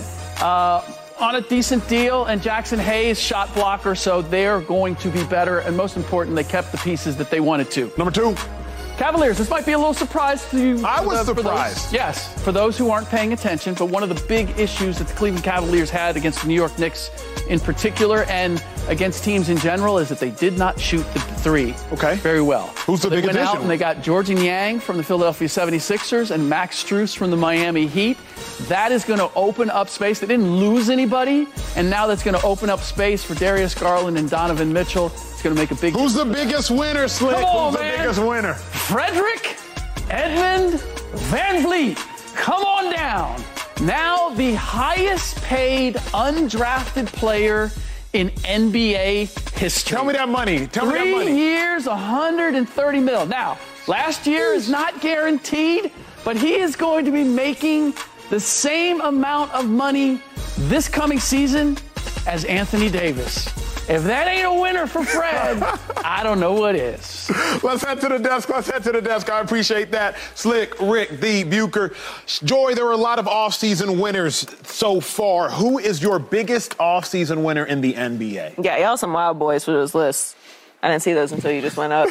on a decent deal, and Jackson Hayes, shot blocker, so they're going to be better. And most important, they kept the pieces that they wanted to. Number 2. Cavaliers, this might be a little surprise to you. I was surprised. For those who aren't paying attention, but one of the big issues that the Cleveland Cavaliers had against the New York Knicks in particular and against teams in general is that they did not shoot the 3 very well. Who's the big addition? They went out and they got Georges Niang from the Philadelphia 76ers and Max Strus from the Miami Heat. That is going to open up space. They didn't lose anybody, and now that's going to open up space for Darius Garland and Donovan Mitchell. It's going to make a big difference. Who's the biggest winner, Slick? Come on, Who's the biggest winner? Frederick Edmund Van Vliet. Come on down. Now the highest paid undrafted player in NBA history. Tell me that money. Tell me that money. 3 years, $130 million. Now, last year is not guaranteed, but he is going to be making the same amount of money this coming season as Anthony Davis. If that ain't a winner for Fred, I don't know what is. Let's head to the desk. I appreciate that. Slick Rick the Bucher. Joy, there were a lot of offseason winners so far. Who is your biggest offseason winner in the NBA? Yeah, y'all some wild boys for those lists. I didn't see those until you just went up.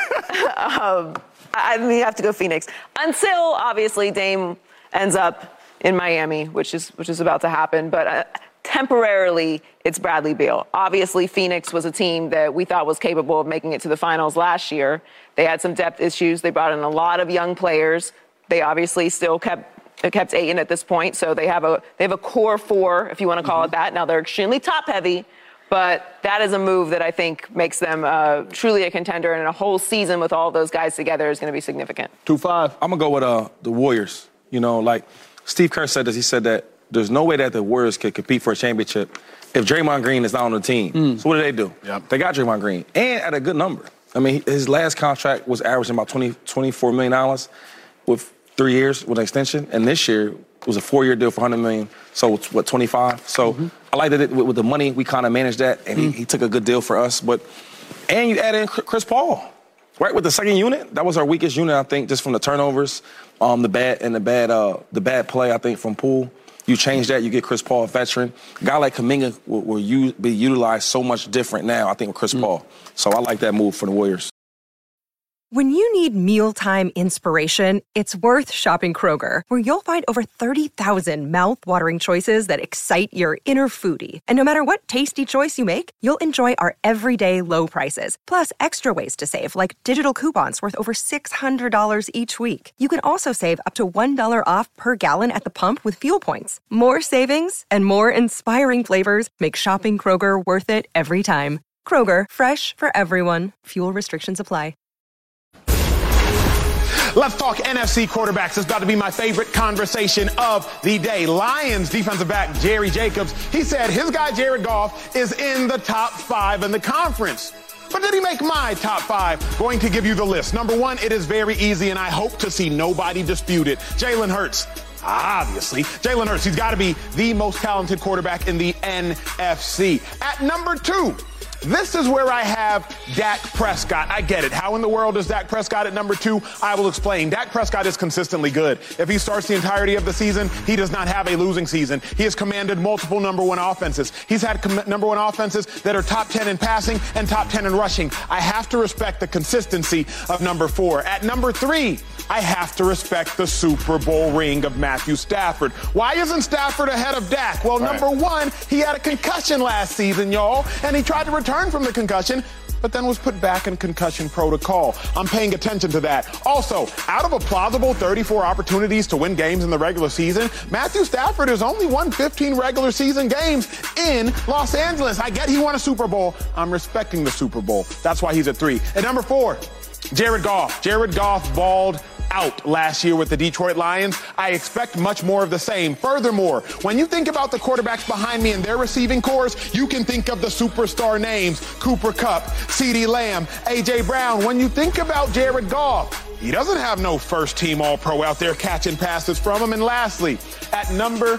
I mean, you have to go Phoenix. Until, obviously, Dame ends up in Miami, which is about to happen. But temporarily, it's Bradley Beal. Obviously, Phoenix was a team that we thought was capable of making it to the finals last year. They had some depth issues. They brought in a lot of young players. They obviously still kept Ayton at this point. So they have a core 4, if you want to call it that. Now, they're extremely top-heavy. But that is a move that I think makes them truly a contender, and a whole season with all those guys together is going to be significant. 2-5. I'm going to go with the Warriors. You know, like Steve Kerr said this. He said that there's no way that the Warriors could compete for a championship if Draymond Green is not on the team. So what do? Yep. They got Draymond Green, and at a good number. I mean, his last contract was averaging about $24 million with 3 years with an extension, and this year it was a 4-year deal for $100 million. So it's, 25? So I like that with the money, we kind of managed that, and he took a good deal for us. And you add in Chris Paul, right, with the second unit. That was our weakest unit, I think, just from the turnovers, the bad play, I think, from Poole. You change that, you get Chris Paul, a veteran. A guy like Kuminga will be utilized so much different now, I think, with Chris Paul. So I like that move for the Warriors. When you need mealtime inspiration, it's worth shopping Kroger, where you'll find over 30,000 mouth-watering choices that excite your inner foodie. And no matter what tasty choice you make, you'll enjoy our everyday low prices, plus extra ways to save, like digital coupons worth over $600 each week. You can also save up to $1 off per gallon at the pump with fuel points. More savings and more inspiring flavors make shopping Kroger worth it every time. Kroger, fresh for everyone. Fuel restrictions apply. Let's talk NFC quarterbacks. It's about to be my favorite conversation of the day. Lions defensive back Jerry Jacobs, he said his guy Jared Goff is in the top 5 in the conference. But did he make my top 5? Going to give you the list. Number 1, it is very easy, and I hope to see nobody dispute it. Jalen Hurts. Obviously, Jalen Hurts, he's got to be the most talented quarterback in the NFC. At number 2, this is where I have Dak Prescott. I get it. How in the world is Dak Prescott at number 2? I will explain. Dak Prescott is consistently good. If he starts the entirety of the season, he does not have a losing season. He has commanded multiple number 1 offenses. He's had number 1 offenses that are top 10 in passing and top 10 in rushing. I have to respect the consistency of number 4. At number 3, I have to respect the Super Bowl ring of Matthew Stafford. Why isn't Stafford ahead of Dak? Well, number 1, he had a concussion last season, y'all, and he tried to return from the concussion, but then was put back in concussion protocol. I'm paying attention to that. Also, out of a plausible 34 opportunities to win games in the regular season, Matthew Stafford has only won 15 regular season games in Los Angeles. I get he won a Super Bowl. I'm respecting the Super Bowl. That's why he's at 3. At number 4, Jared Goff. Jared Goff balled out last year with the Detroit Lions. I expect much more of the same. Furthermore, when you think about the quarterbacks behind me and their receiving cores, you can think of the superstar names: Cooper Kupp, CeeDee Lamb, A.J. Brown. When you think about Jared Goff, he doesn't have no first-team All-Pro out there catching passes from him. And lastly, at number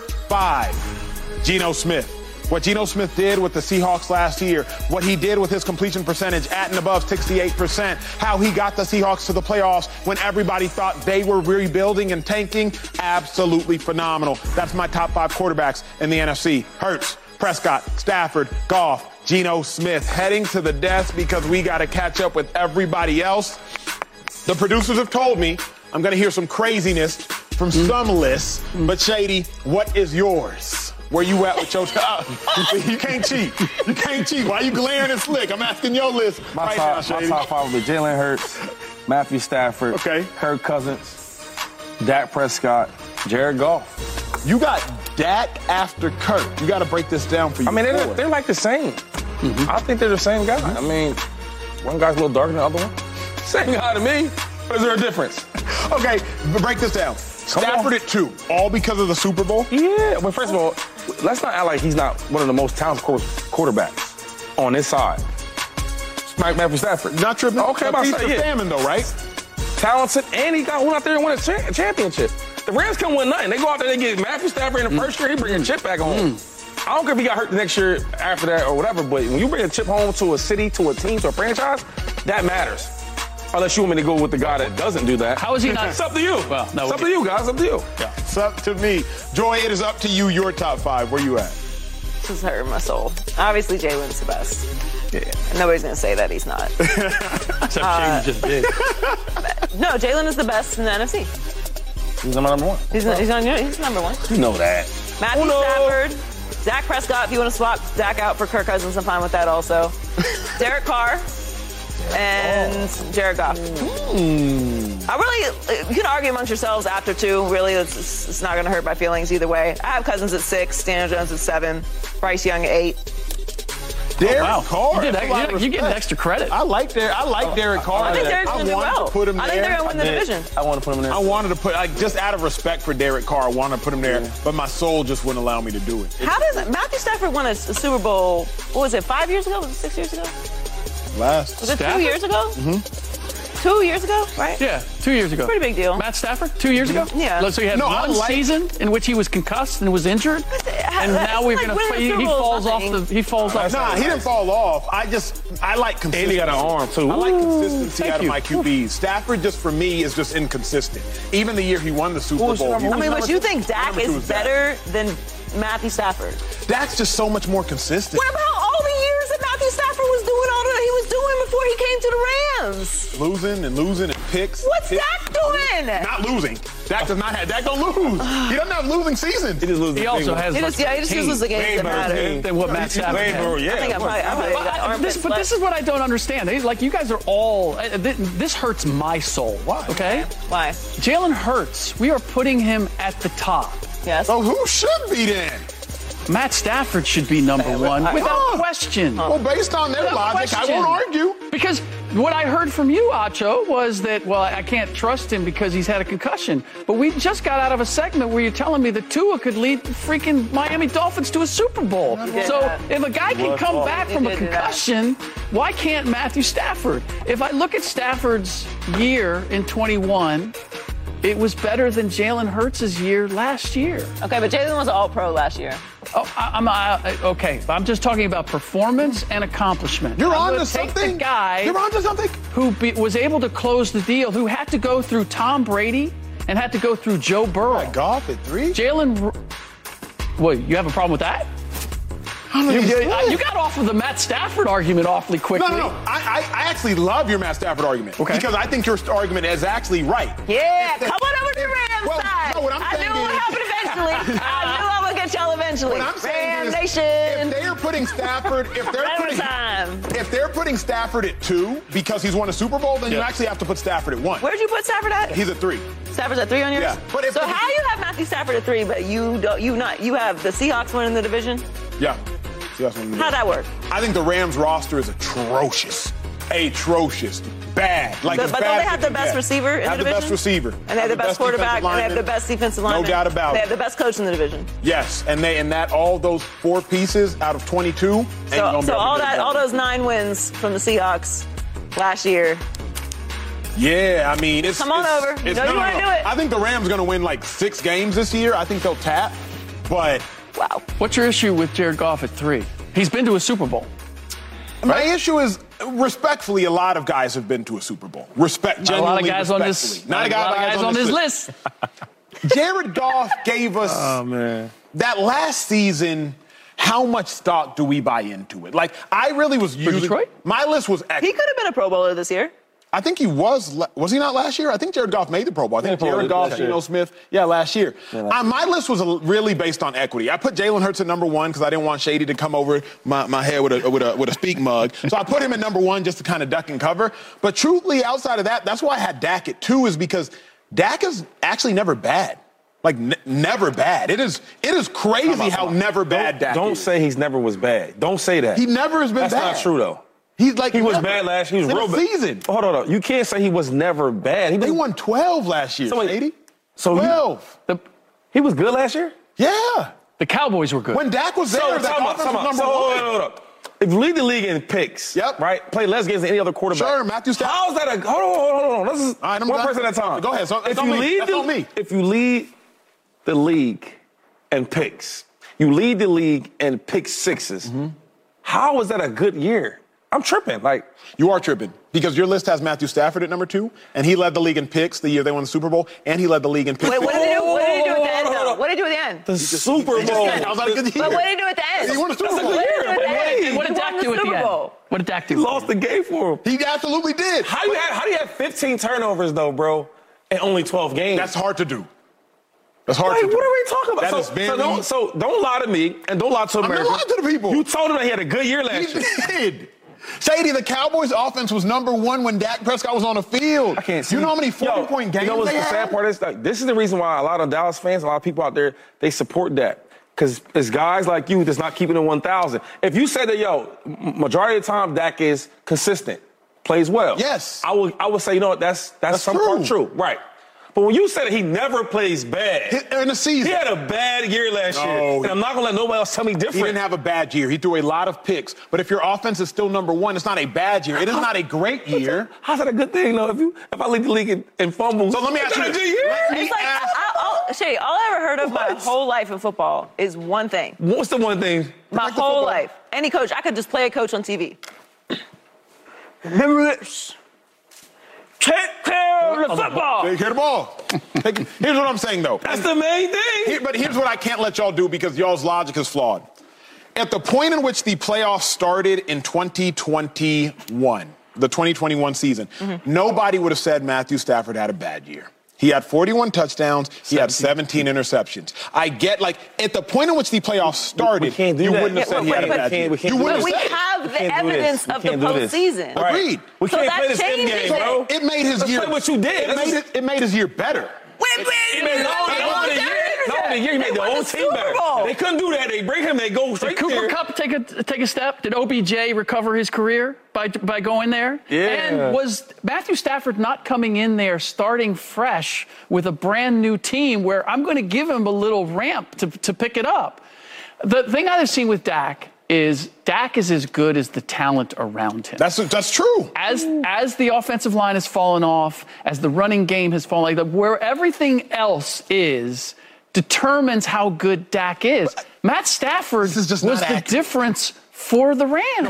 5, Geno Smith. What Geno Smith did with the Seahawks last year, what he did with his completion percentage at and above 68%, how he got the Seahawks to the playoffs when everybody thought they were rebuilding and tanking, absolutely phenomenal. That's my top 5 quarterbacks in the NFC. Hurts, Prescott, Stafford, Goff, Geno Smith. Heading to the desk because we got to catch up with everybody else. The producers have told me I'm going to hear some craziness from some lists, but Shady, what is yours? Where you at with your top? You can't cheat. You can't cheat. Why you glaring and slick? I'm asking your list my top 5 will be Jalen Hurts, Matthew Stafford, Kirk Cousins, Dak Prescott, Jared Goff. You got Dak after Kirk. You got to break this down for you. I mean, they're like the same. I think they're the same guy. I mean, one guy's a little darker than the other one. Same guy to me. But is there a difference? Okay, break this down. Stafford at 2, all because of the Super Bowl? Yeah, but first of all, let's not act like he's not one of the most talented quarterbacks on this side. Matthew Stafford. Not tripping. Okay, about to say, famine, though, right? Talented, and he got one out there and won a championship. The Rams come win nothing. They go out there, they get Matthew Stafford in the first year, he bring a chip back home. I don't care if he got hurt the next year after that or whatever, but when you bring a chip home to a city, to a team, to a franchise, that matters. Unless you want me to go with the guy that doesn't do that. How is he not? It's up to you. Well, no, it's up to you, guys. It's up to you. Yeah. It's up to me. Joy, it is up to you. Your top 5. Where you at? This is hurting my soul. Obviously, Jalen's the best. Yeah. And nobody's going to say that he's not. Except Shane just did. No, Jalen is the best in the NFC. He's number 1. He's number 1. You know that. Matthew Stafford, Dak Prescott. If you want to swap Dak out for Kirk Cousins, I'm fine with that also. Derek Carr. And Jared Goff. I really, you can argue amongst yourselves after 2. Really, it's not going to hurt my feelings either way. I have Cousins at 6, Daniel Jones at 7, Bryce Young at 8. Derek Carr. You get extra credit. I like Derek Carr. I think Derek's going to do well. Put him I think they're going to win the division. I want to put him in there. I wanted to put, just out of respect for Derek Carr, I wanted to put him there, but my soul just wouldn't allow me to do it. How does Matthew Stafford won a Super Bowl, what was it, 5 years ago? Was it 6 years ago? Was it 2 years ago? 2 years ago, right? Yeah, 2 years ago. Pretty big deal. Matt Stafford, 2 years ago? Yeah. So he had one season in which he was concussed and was injured, and now we're going to play. He falls off. Nah, he didn't fall off. I like consistency. And he got an arm, too. I like consistency out of my QBs. Stafford, just for me, is just inconsistent. Even the year he won the Super Bowl. I mean, but you think Dak is better than Matthew Stafford? Dak's just so much more consistent. What about all the years that Matthew Stafford was doing all that he was doing before he came to the Rams? Losing and picks. What's Dak doing? Not losing. Dak does not have. Dak don't lose. He doesn't have losing seasons. He just loses. He also has. He just loses the games that matter. Than what Matt Stafford had. Yeah. I think I'm but this is what I don't understand. Like, you guys are all. This hurts my soul. Why? Okay. Why? Jalen Hurts. We are putting him at the top. Yes. So who should be then? Matt Stafford should be number 1 without question. Well, based on their logic, I won't argue. Because what I heard from you, Acho, was that, well, I can't trust him because he's had a concussion. But we just got out of a segment where you're telling me that Tua could lead the freaking Miami Dolphins to a Super Bowl. So if a guy can come back from a concussion, why can't Matthew Stafford? If I look at Stafford's year in 21, it was better than Jalen Hurts' year last year. Okay, but Jalen was all-pro last year. Oh, okay. I'm just talking about performance and accomplishment. You're on to something. The guy You're on to something. Who was able to close the deal, who had to go through Tom Brady and had to go through Joe Burrow. Goff at 3? What, you have a problem with that? You got off of the Matt Stafford argument awfully quickly. No. I actually love your Matt Stafford argument. Okay. Because I think your argument is actually right. Yeah, come on over to the Rams side. No, what I'm saying I knew what happened eventually. I knew I would get y'all eventually. What I'm saying Ram is, Nation. if they're putting Stafford, if they're putting Stafford at 2 because he's won a Super Bowl, then you actually have to put Stafford at 1. Where'd you put Stafford at? He's at 3. Stafford's at 3 on yours? Yeah. But so how you have Matthew Stafford at 3, but you have the Seahawks winning the division? Yeah. How'd that work? I think the Rams roster is atrocious. Bad. But don't they have the best receiver in the division? Have the best receiver. And they have the best quarterback, and they have the best defensive lineman. No doubt about it. They have the best coach in the division. Yes, and all those 4 pieces out of 22. So all those 9 wins from the Seahawks last year. Yeah, I mean, come on over. You know you want to do it. I think the Rams are going to win like 6 games this year. I think they'll tap, but. Wow. What's your issue with Jared Goff at 3? He's been to a Super Bowl. My issue is, respectfully, a lot of guys have been to a Super Bowl. Not a lot of guys on this. Not a lot of guys on this list. Jared Goff gave us that last season. How much stock do we buy into it? Like, I really was using Detroit? My list was excellent. He could have been a Pro Bowler this year. I think he was he not last year? I think Jared Goff made the Pro Bowl. I think Jared Goff, Geno Smith, last year. My list was really based on equity. I put Jalen Hurts at number 1 because I didn't want Shady to come over my head with a speak mug. So I put him at number 1 just to kind of duck and cover. But truthfully, outside of that, that's why I had Dak at 2, is because Dak is actually never bad. Like, never bad. It is crazy how never bad Dak is. Don't say he's never was bad. Don't say that. He never has been bad. That's not true, though. He was bad last year. He was real bad. Season. Hold on. You can't say he was never bad. They won 12 last year, 80? 12. He was good last year? Yeah. The Cowboys were good. When Dak was there, that offense was number 1. Hold up. If you lead the league in picks, right? Play less games than any other quarterback. Sure, Matthew Stafford. How is that hold on. This is one person at a time. Go ahead. So if you lead the league in picks, you lead the league in pick sixes, how is that a good year? I'm tripping. You are tripping because your list has Matthew Stafford at number 2, and he led the league in picks the year they won the Super Bowl, and he led the league in picks. Wait, what did he do at the end, though? What did he do at the end? The Super Bowl. How's that a good year? But what did he do at the end? He won the Super Bowl. What did Dak do at the end? What did Dak do? He lost the game for him. He absolutely did. How do you have 15 turnovers, though, bro, in only 12 games? That's hard to do. That's hard to do. What are we talking about? So don't lie to me and don't lie to America. I'm not lying to the people. You told him that he had a good year last year. He did. Shady, the Cowboys' offense was number 1 when Dak Prescott was on the field. I can't see. You know how many 40-point games they had? You know what's the sad part is? This is the reason why a lot of Dallas fans, a lot of people out there, they support Dak. Because it's guys like you that's not keeping it 1,000. If you say that, majority of the time Dak is consistent, plays well. Yes. I would say, you know what, that's some part true. Right. But when you said that he never plays bad in a season, he had a bad year last year, and I'm not gonna let nobody else tell me different. He didn't have a bad year. He threw a lot of picks. But if your offense is still number 1, it's not a bad year. It is not a great year. How's that a good thing, though? If I lead the league in fumbles, so let me ask you this. It's like Shay, all I ever heard of my whole life in football is one thing. What's the one thing? My whole life. Any coach, I could just play a coach on TV. Remember this. Take care of the football. Take care of the ball. Here's what I'm saying, though. That's the main thing. But here's what I can't let y'all do because y'all's logic is flawed. At the point in which the playoffs started in 2021, the 2021 season, nobody would have said Matthew Stafford had a bad year. He had 41 touchdowns. He had 17 interceptions. I get, at the point in which the playoffs started, you wouldn't have said he had a bad year. But we have the evidence of the postseason. Agreed. We can't play this end game, bro. It made his year. Play what you did. It made his year better. It made He made the whole team better. They couldn't do that. They bring him, they go straight Did Cooper there. Kupp take a step? Did OBJ recover his career by going there? Yeah. And was Matthew Stafford not coming in there starting fresh with a brand new team where I'm going to give him a little ramp to pick it up? The thing I've seen with Dak is as good as the talent around him. That's true. As the offensive line has fallen off, as the running game has fallen, like where everything else is determines how good Dak is. Matt Stafford was the difference for the Rams.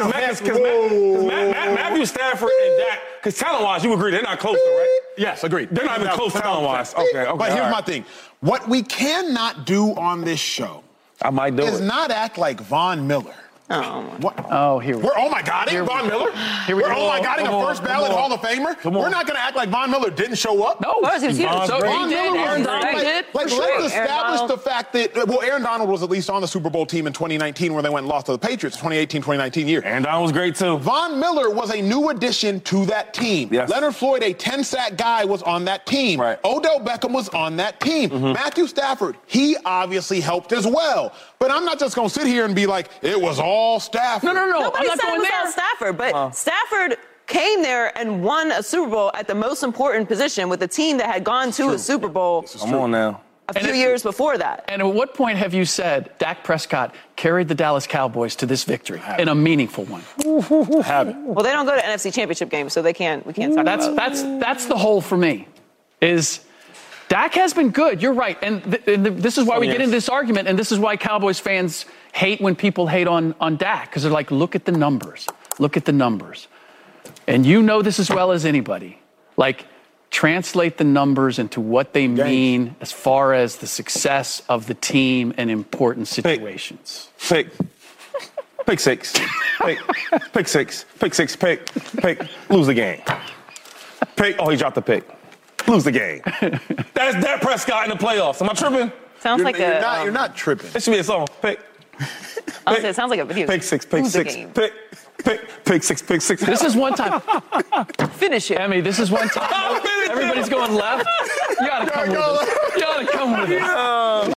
Matthew Stafford and Dak, because talent-wise, you agree they're not close, though, right? Yes, agreed. They're not even close talent-wise. Okay. But here's my thing. What we cannot do on this show is not act like Von Miller. Oh, here we go. Oh, my God, Von Miller? Here we go. Oh, my God, a first ballot Hall of Famer? We're not going to act like Von Miller didn't show up? No. Von Miller did. Let's establish the fact that, Aaron Donald was at least on the Super Bowl team in 2019 where they went and lost to the Patriots, 2018-2019 year. Aaron Donald was great, too. Von Miller was a new addition to that team. Yes. Leonard Floyd, a 10-sack guy, was on that team. Right. Odell Beckham was on that team. Matthew Stafford, he obviously helped as well. But I'm not just going to sit here and be like, it was all Stafford. No. Nobody I'm not said going it was there. all Stafford, but Stafford came there and won a Super Bowl at the most important position with a team that had gone to a Super Bowl. Come on now. A few years before that. And at what point have you said Dak Prescott carried the Dallas Cowboys to this victory in a meaningful one? Well, they don't go to NFC Championship games, so we can't talk about it. That's the whole for me, is Dak has been good. You're right. And this is why we get into this argument, and this is why Cowboys fans hate when people hate on Dak, because they're like, look at the numbers. Look at the numbers. And you know this as well as anybody. Like, translate the numbers into what they mean as far as the success of the team in important situations. Pick six. Pick six. Lose the game. Oh, he dropped the pick. Lose the game. That's Dak Prescott in the playoffs. Am I tripping? Sounds like you're not tripping. It should be a song. Pick. Honestly, it sounds like a video. Pick six. Pick six. This is one time. Finish it. Emmy, this is one time. Everybody's going left. You gotta come with us. You gotta come with us.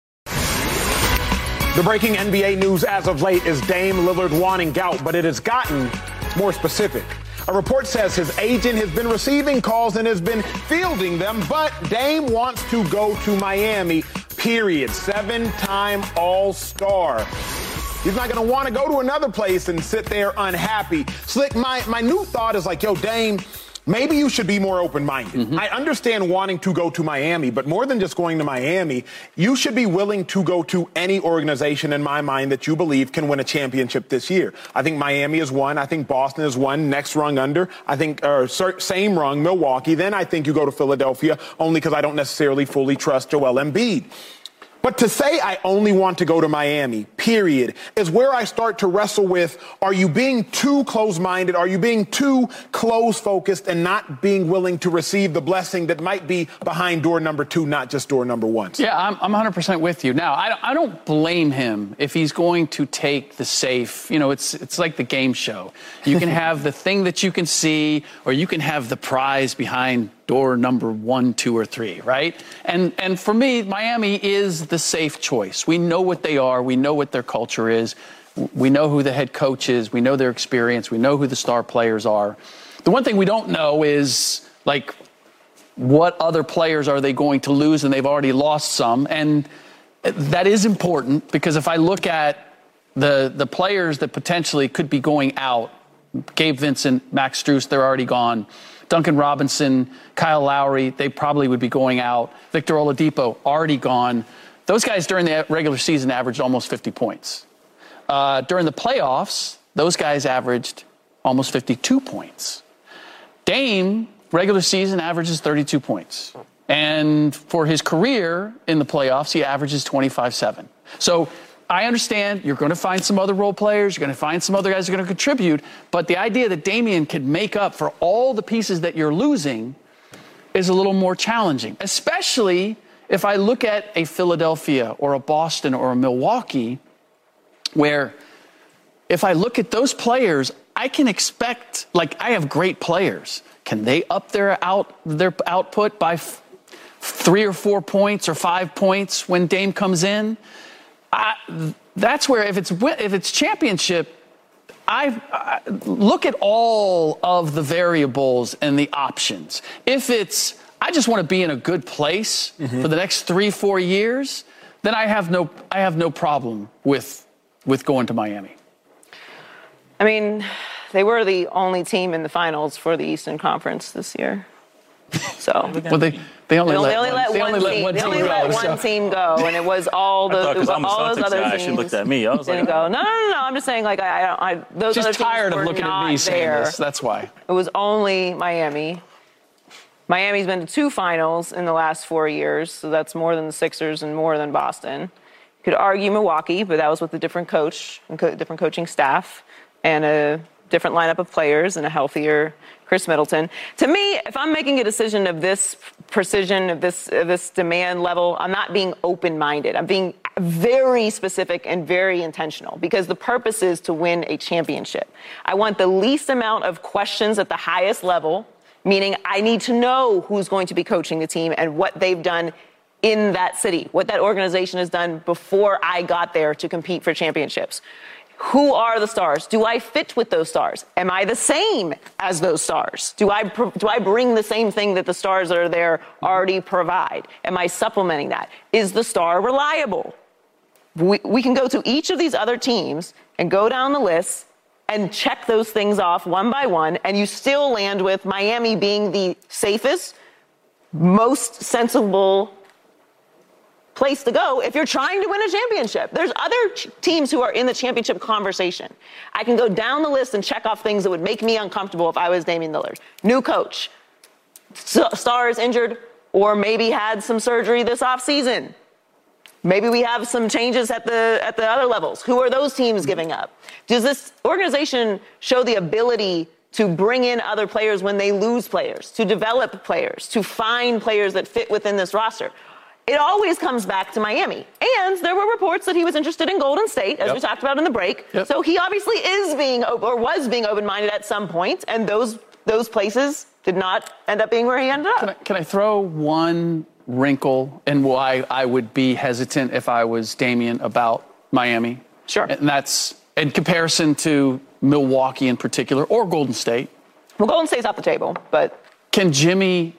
The breaking NBA news as of late is Dame Lillard wanting out, but it has gotten more specific. A report says his agent has been receiving calls and has been fielding them, but Dame wants to go to Miami, period. 7-time All-Star. He's not going to want to go to another place and sit there unhappy. Slick, my new thought is like, Dame, maybe you should be more open-minded. I understand wanting to go to Miami, but more than just going to Miami, you should be willing to go to any organization in my mind that you believe can win a championship this year. I think Miami is one. I think Boston is one. Next rung under. I think same rung, Milwaukee. Then I think you go to Philadelphia, only because I don't necessarily fully trust Joel Embiid. But to say I only want to go to Miami, period, is where I start to wrestle with, are you being too close-minded? Are you being too close-focused and not being willing to receive the blessing that might be behind door number 2, not just door number 1? Yeah, I'm 100% with you. Now, I don't blame him if he's going to take the safe. It's like the game show. You can have the thing that you can see, or you can have the prize behind door number 1, 2, or 3, right? And for me, Miami is the safe choice. We know what they are. We know what their culture is. We know who the head coach is. We know their experience. We know who the star players are. The one thing we don't know is, like, what other players are they going to lose, and they've already lost some. And that is important, because if I look at the players that potentially could be going out, Gabe Vincent, Max Strus, they're already gone. Duncan Robinson, Kyle Lowry, they probably would be going out. Victor Oladipo, already gone. Those guys during the regular season averaged almost 50 points. During the playoffs, those guys averaged almost 52 points. Dame, regular season, averages 32 points. And for his career in the playoffs, he averages 25-7. So I understand you're going to find some other role players. You're going to find some other guys who are going to contribute. But the idea that Damian can make up for all the pieces that you're losing is a little more challenging, especially if I look at a Philadelphia or a Boston or a Milwaukee, where if I look at those players, I can expect, like, I have great players. Can they up their output by 5 3 or 4 points or 5 points when Dame comes in. That's where if it's championship, I look at all of the variables and the options. If it's I just want to be in a good place for the next 3-4 years, then I have no problem with going to Miami. I mean, they were the only team in the finals for the Eastern Conference this year. So well, they only let one team go, and it was all those other teams. She looked at me. I was didn't go. No. I'm just saying, like those She's other teams tired of were looking not at me saying there. this. That's why. It was only Miami. Miami's been to 2 finals in the last 4 years, so that's more than the Sixers and more than Boston. You could argue Milwaukee, but that was with a different coach and different coaching staff and a different lineup of players and a healthier Chris Middleton. To me, if I'm making a decision of this precision, of this demand level, I'm not being open-minded. I'm being very specific and very intentional because the purpose is to win a championship. I want the least amount of questions at the highest level, meaning I need to know who's going to be coaching the team and what they've done in that city, what that organization has done before I got there to compete for championships. Who are the stars? Do I fit with those stars? Am I the same as those stars? Do I bring the same thing that the stars that are there already provide? Am I supplementing that? Is the star reliable? We can go to each of these other teams and go down the list and check those things off one by one, and you still land with Miami being the safest, most sensible place to go if you're trying to win a championship. There's other teams who are in the championship conversation. I can go down the list and check off things that would make me uncomfortable if I was Damian Lillard. New coach, star is injured, or maybe had some surgery this offseason. Maybe we have some changes at the other levels. Who are those teams giving up? Does this organization show the ability to bring in other players when they lose players, to develop players, to find players that fit within this roster? It always comes back to Miami. And there were reports that he was interested in Golden State, as we talked about in the break. So he obviously was being open-minded at some point, and those places did not end up being where he ended up. Can I throw one wrinkle in why I would be hesitant if I was Damian about Miami? Sure. And that's in comparison to Milwaukee in particular, or Golden State. Well, Golden State's off the table, but... Can Jimmy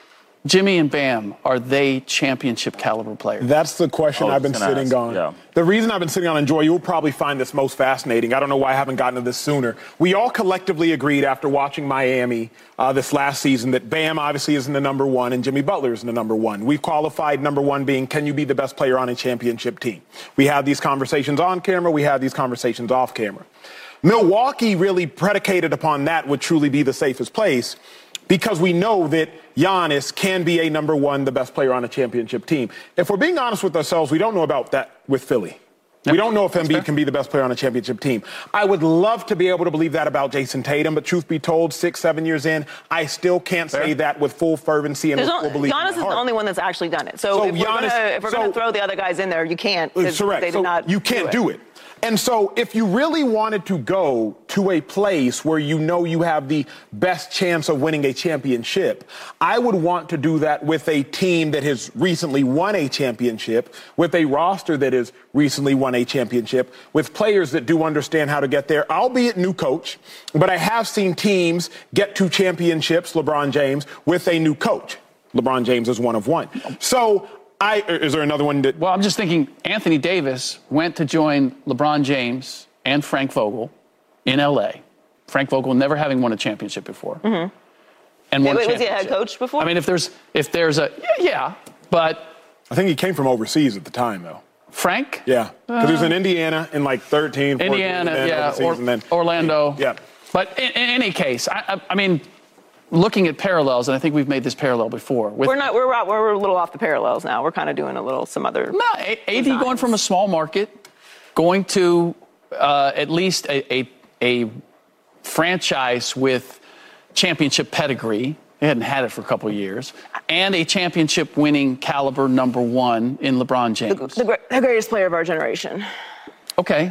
and Bam, are they championship caliber players? That's the question I've been sitting on. Yeah. The reason I've been sitting on, and Joy, you'll probably find this most fascinating. I don't know why I haven't gotten to this sooner. We all collectively agreed after watching Miami this last season that Bam obviously isn't the number one and Jimmy Butler isn't the number one. We've qualified number one being, can you be the best player on a championship team? We have these conversations on camera. We have these conversations off camera. Milwaukee really predicated upon that would truly be the safest place, because we know that Giannis can be a number one, the best player on a championship team. If we're being honest with ourselves, we don't know about that with Philly. We don't know if Embiid can be the best player on a championship team. I would love to be able to believe that about Jason Tatum, but truth be told, 6-7 years in, I still can't say that with full fervency and with full belief. Giannis is the only one that's actually done it. So if we're going to throw the other guys in there, you can't. Correct. You can't do it. And so if you really wanted to go to a place where you know you have the best chance of winning a championship, I would want to do that with a team that has recently won a championship, with a roster that has recently won a championship, with players that do understand how to get there, albeit new coach. But I have seen teams get to championships, LeBron James, with a new coach. LeBron James is one of one. So is there another one that... Well, I'm just thinking Anthony Davis went to join LeBron James and Frank Vogel in L.A. Frank Vogel never having won a championship before. Mm-hmm. And won a championship. Was he a head coach before? I mean, if there's a... Yeah, but... I think he came from overseas at the time, though. Frank? Yeah, because he was in Indiana in like 13, 14. Indiana, Orlando. Yeah. But in any case, I mean... Looking at parallels, and I think we've made this parallel before. We're a little off the parallels now. We're kind of doing some other. No, AD going from a small market, going to at least a franchise with championship pedigree. They hadn't had it for a couple of years, and a championship winning caliber number one in LeBron James, the greatest player of our generation. Okay,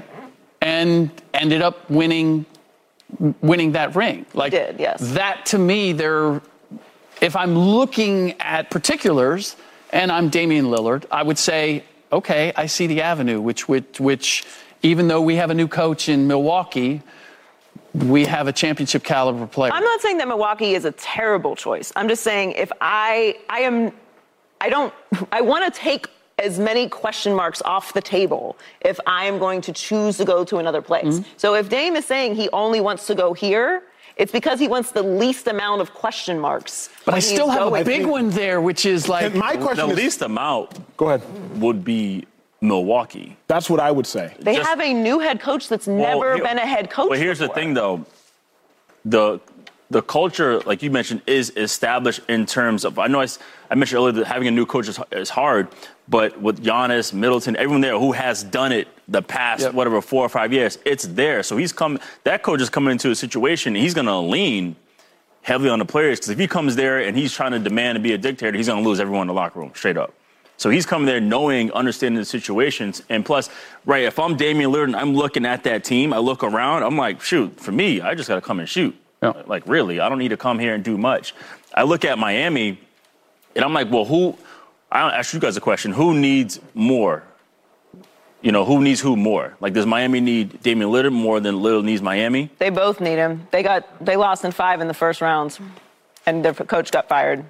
and ended up winning that ring. Like, did, yes. That to me, if I'm looking at particulars and I'm Damian Lillard, I would say, okay, I see the avenue, which even though we have a new coach in Milwaukee, we have a championship caliber player. I'm not saying that Milwaukee is a terrible choice. I'm just saying if I want to take as many question marks off the table if I am going to choose to go to another place. Mm-hmm. So if Dame is saying he only wants to go here, it's because he wants the least amount of question marks. But I still have a big one there, which is like my question. The least amount. Go ahead. Would be Milwaukee. That's what I would say. They have a new head coach that's never been a head coach. But here's before. the thing, though. The culture, like you mentioned, is established in terms of. I know I mentioned earlier that having a new coach is hard, but with Giannis, Middleton, everyone there who has done it the past 4 or 5 years, it's there. So that coach is coming into a situation, and he's going to lean heavily on the players because if he comes there and he's trying to demand to be a dictator, he's going to lose everyone in the locker room straight up. So he's coming there knowing, understanding the situations. And plus, right, if I'm Damian Lillard and I'm looking at that team, I look around, I'm like, shoot, for me, I just got to come and shoot. Yeah. Like, really, I don't need to come here and do much. I look at Miami, and I'm like, well, I'll ask you guys a question. Who needs more? Who needs who more? Like, does Miami need Damian Lillard more than Lillard needs Miami? They both need him. They lost in 5 in the first rounds, and their coach got fired.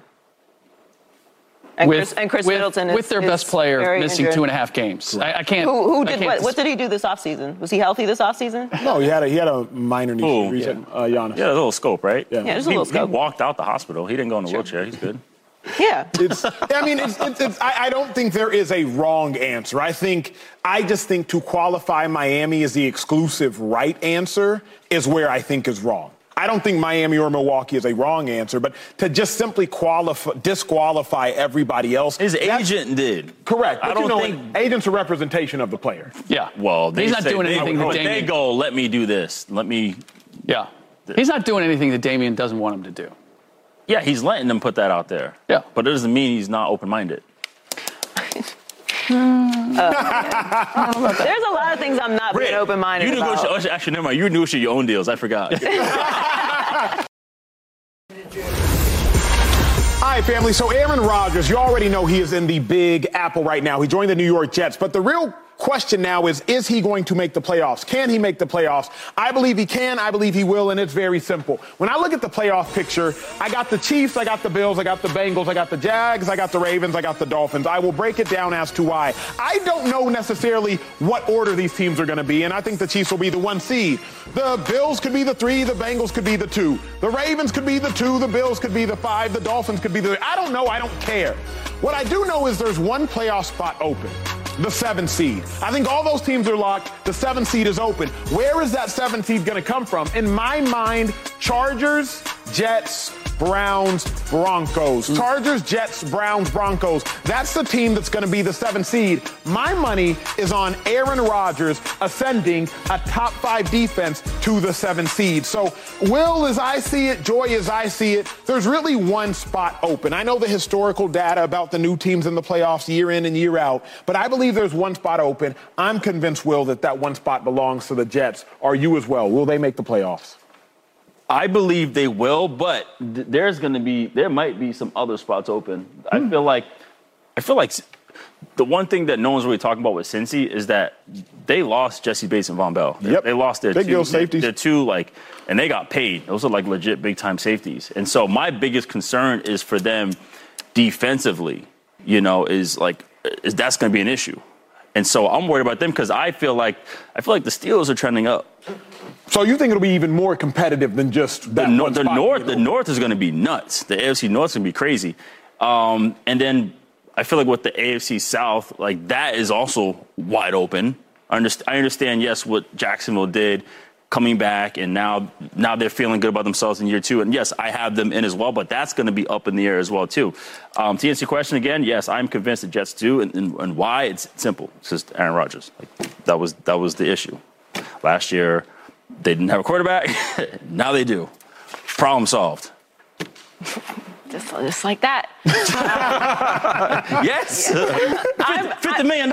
And Chris Middleton is with their best player missing injured. 2.5 games. I can't. Who did what? What did he do this offseason? Was he healthy this offseason? No, he had a minor knee injury. Giannis. Yeah, a little scope, right? Yeah, just a little scope. He walked out the hospital. He didn't go in a wheelchair. He's good. Yeah. I don't think there is a wrong answer. I just think to qualify Miami as the exclusive right answer is where I think is wrong. I don't think Miami or Milwaukee is a wrong answer, but to just simply disqualify everybody else. His agent did. Correct. But I don't think agent's a representation of the player. Yeah. Well, he's not doing anything that Damian. They go, let me do this. Yeah. He's not doing anything that Damian doesn't want him to do. Yeah, he's letting them put that out there. Yeah. But it doesn't mean he's not open-minded. There's a lot of things I'm not being open-minded about. Actually, never mind. You negotiate your own deals. I forgot. All right, family. So Aaron Rodgers, you already know he is in the Big Apple right now. He joined the New York Jets. But the real question now is he going to make the playoffs? Can he make the playoffs? I believe he can. I believe he will. And it's very simple. When I look at the playoff picture, I got the Chiefs, I got the Bills, I got the Bengals, I got the Jags, I got the Ravens, I got the Dolphins. I will break it down as to why. I don't know necessarily what order these teams are going to be, and I think the Chiefs will be the 1 seed. The Bills could be the 3, the Bengals could be the 2. The Ravens could be the 2, the Bills could be the 5, the Dolphins could be the 3. I don't know. I don't care. What I do know is there's one playoff spot open. The 7 seed. I think all those teams are locked. The 7 seed is open. Where is that 7 seed going to come from? In my mind, Chargers, Jets, Browns, Broncos. Chargers, Jets, Browns, Broncos. That's the team that's going to be the 7 seed. My money is on Aaron Rodgers ascending a top 5 defense to the 7 seed. So, Will, as I see it, Joy, as I see it, there's really one spot open. I know the historical data about the new teams in the playoffs year in and year out, but I believe there's one spot open. I'm convinced, Will, that one spot belongs to the Jets. Are you as well? Will they make the playoffs? I believe they will, but there might be some other spots open. I feel like the one thing that no one's really talking about with Cincy is that they lost Jesse Bates and Von Bell. Yep. They lost their big deal safeties. They're two, and they got paid. Those are legit big time safeties. And so my biggest concern is for them defensively, is that's going to be an issue. And so I'm worried about them because I feel like the Steelers are trending up. So you think it'll be even more competitive than just that one spot? The North is going to be nuts. The AFC North is going to be crazy. And then I feel like with the AFC South, that is also wide open. I understand, yes, what Jacksonville did coming back, and now they're feeling good about themselves in year 2. And, yes, I have them in as well, but that's going to be up in the air as well, too. To answer your question again, yes, I'm convinced the Jets do. And why? It's simple. It's just Aaron Rodgers. That was the issue. Last year, they didn't have a quarterback. Now they do. Problem solved. Just like that. Yes. $50 million.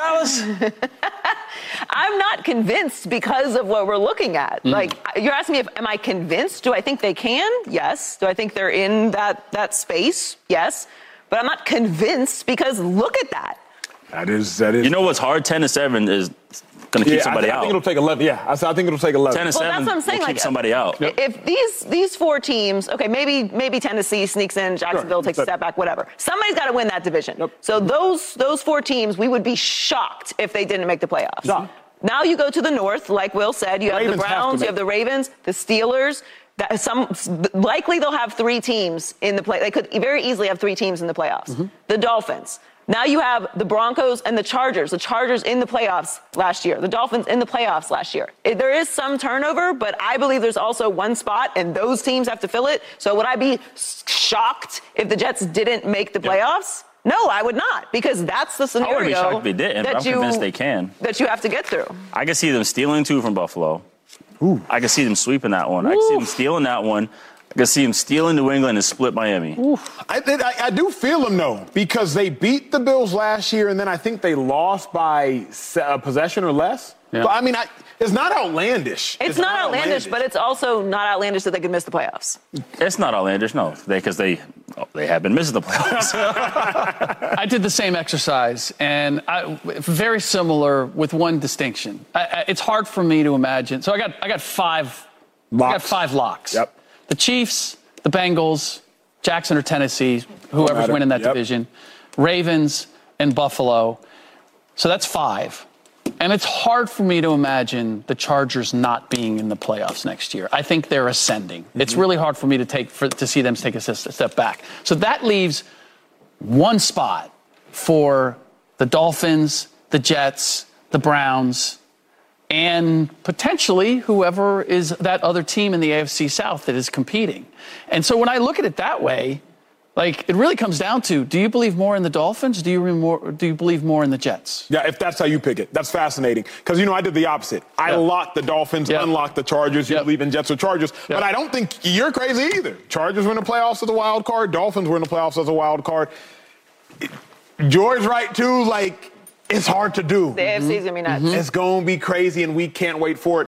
I'm not convinced because of what we're looking at. You're asking me am I convinced? Do I think they can? Yes. Do I think they're in that space? Yes. but I'm not convinced because look at that. That is. You know what's hard? 10-7 is going to keep somebody out. I think it'll take 11. Yeah, I think it'll take 11. 10-7 that's what I'm saying. will keep somebody out. If these 4 teams, okay, maybe Tennessee sneaks in, Jacksonville takes a step back, whatever. Somebody's got to win that division. Yep. So those 4 teams, we would be shocked if they didn't make the playoffs. Shocked. Now you go to the North, like Will said. You have the Browns, you have the Ravens, the Steelers. Likely they'll have 3 teams in the play. They could very easily have 3 teams in the playoffs. Mm-hmm. The Dolphins. Now you have the Broncos and the Chargers. The Chargers in the playoffs last year. The Dolphins in the playoffs last year. There is some turnover, but I believe there's also one spot, and those teams have to fill it. So would I be shocked if the Jets didn't make the playoffs? No, I would not, because that's the scenario. I wouldn't be shocked if they didn't, but I'm convinced they can. That you have to get through. I can see them stealing 2 from Buffalo. Ooh. I can see them sweeping that one. I can see them stealing that one. I can see them stealing New England and split Miami. I do feel them, though, because they beat the Bills last year, and then I think they lost by a possession or less. Yeah. But, I mean, it's not outlandish. It's not outlandish, but it's also not outlandish that they could miss the playoffs. It's not outlandish, no, because they have been missing the playoffs. I did the same exercise, and very similar with one distinction. It's hard for me to imagine. So I got 5 locks. I got 5 locks. Yep. The Chiefs, the Bengals, Jackson or Tennessee, whoever's winning that division, Ravens and Buffalo. So that's 5. And it's hard for me to imagine the Chargers not being in the playoffs next year. I think they're ascending. Mm-hmm. It's really hard for me to see them take a step back. So that leaves one spot for the Dolphins, the Jets, the Browns, and potentially whoever is that other team in the AFC South that is competing. And so when I look at it that way, like, it really comes down to, do you believe more in the Dolphins? Do you believe more in the Jets? Yeah, if that's how you pick it. That's fascinating. Because, I did the opposite. I locked the Dolphins, unlocked the Chargers. You believe in Jets or Chargers. But I don't think you're crazy either. Chargers were in the playoffs as a wild card. Dolphins were in the playoffs as a wild card. George right, too, like, it's hard to do. The AFC is going to be nuts. It's going to be crazy, and we can't wait for it.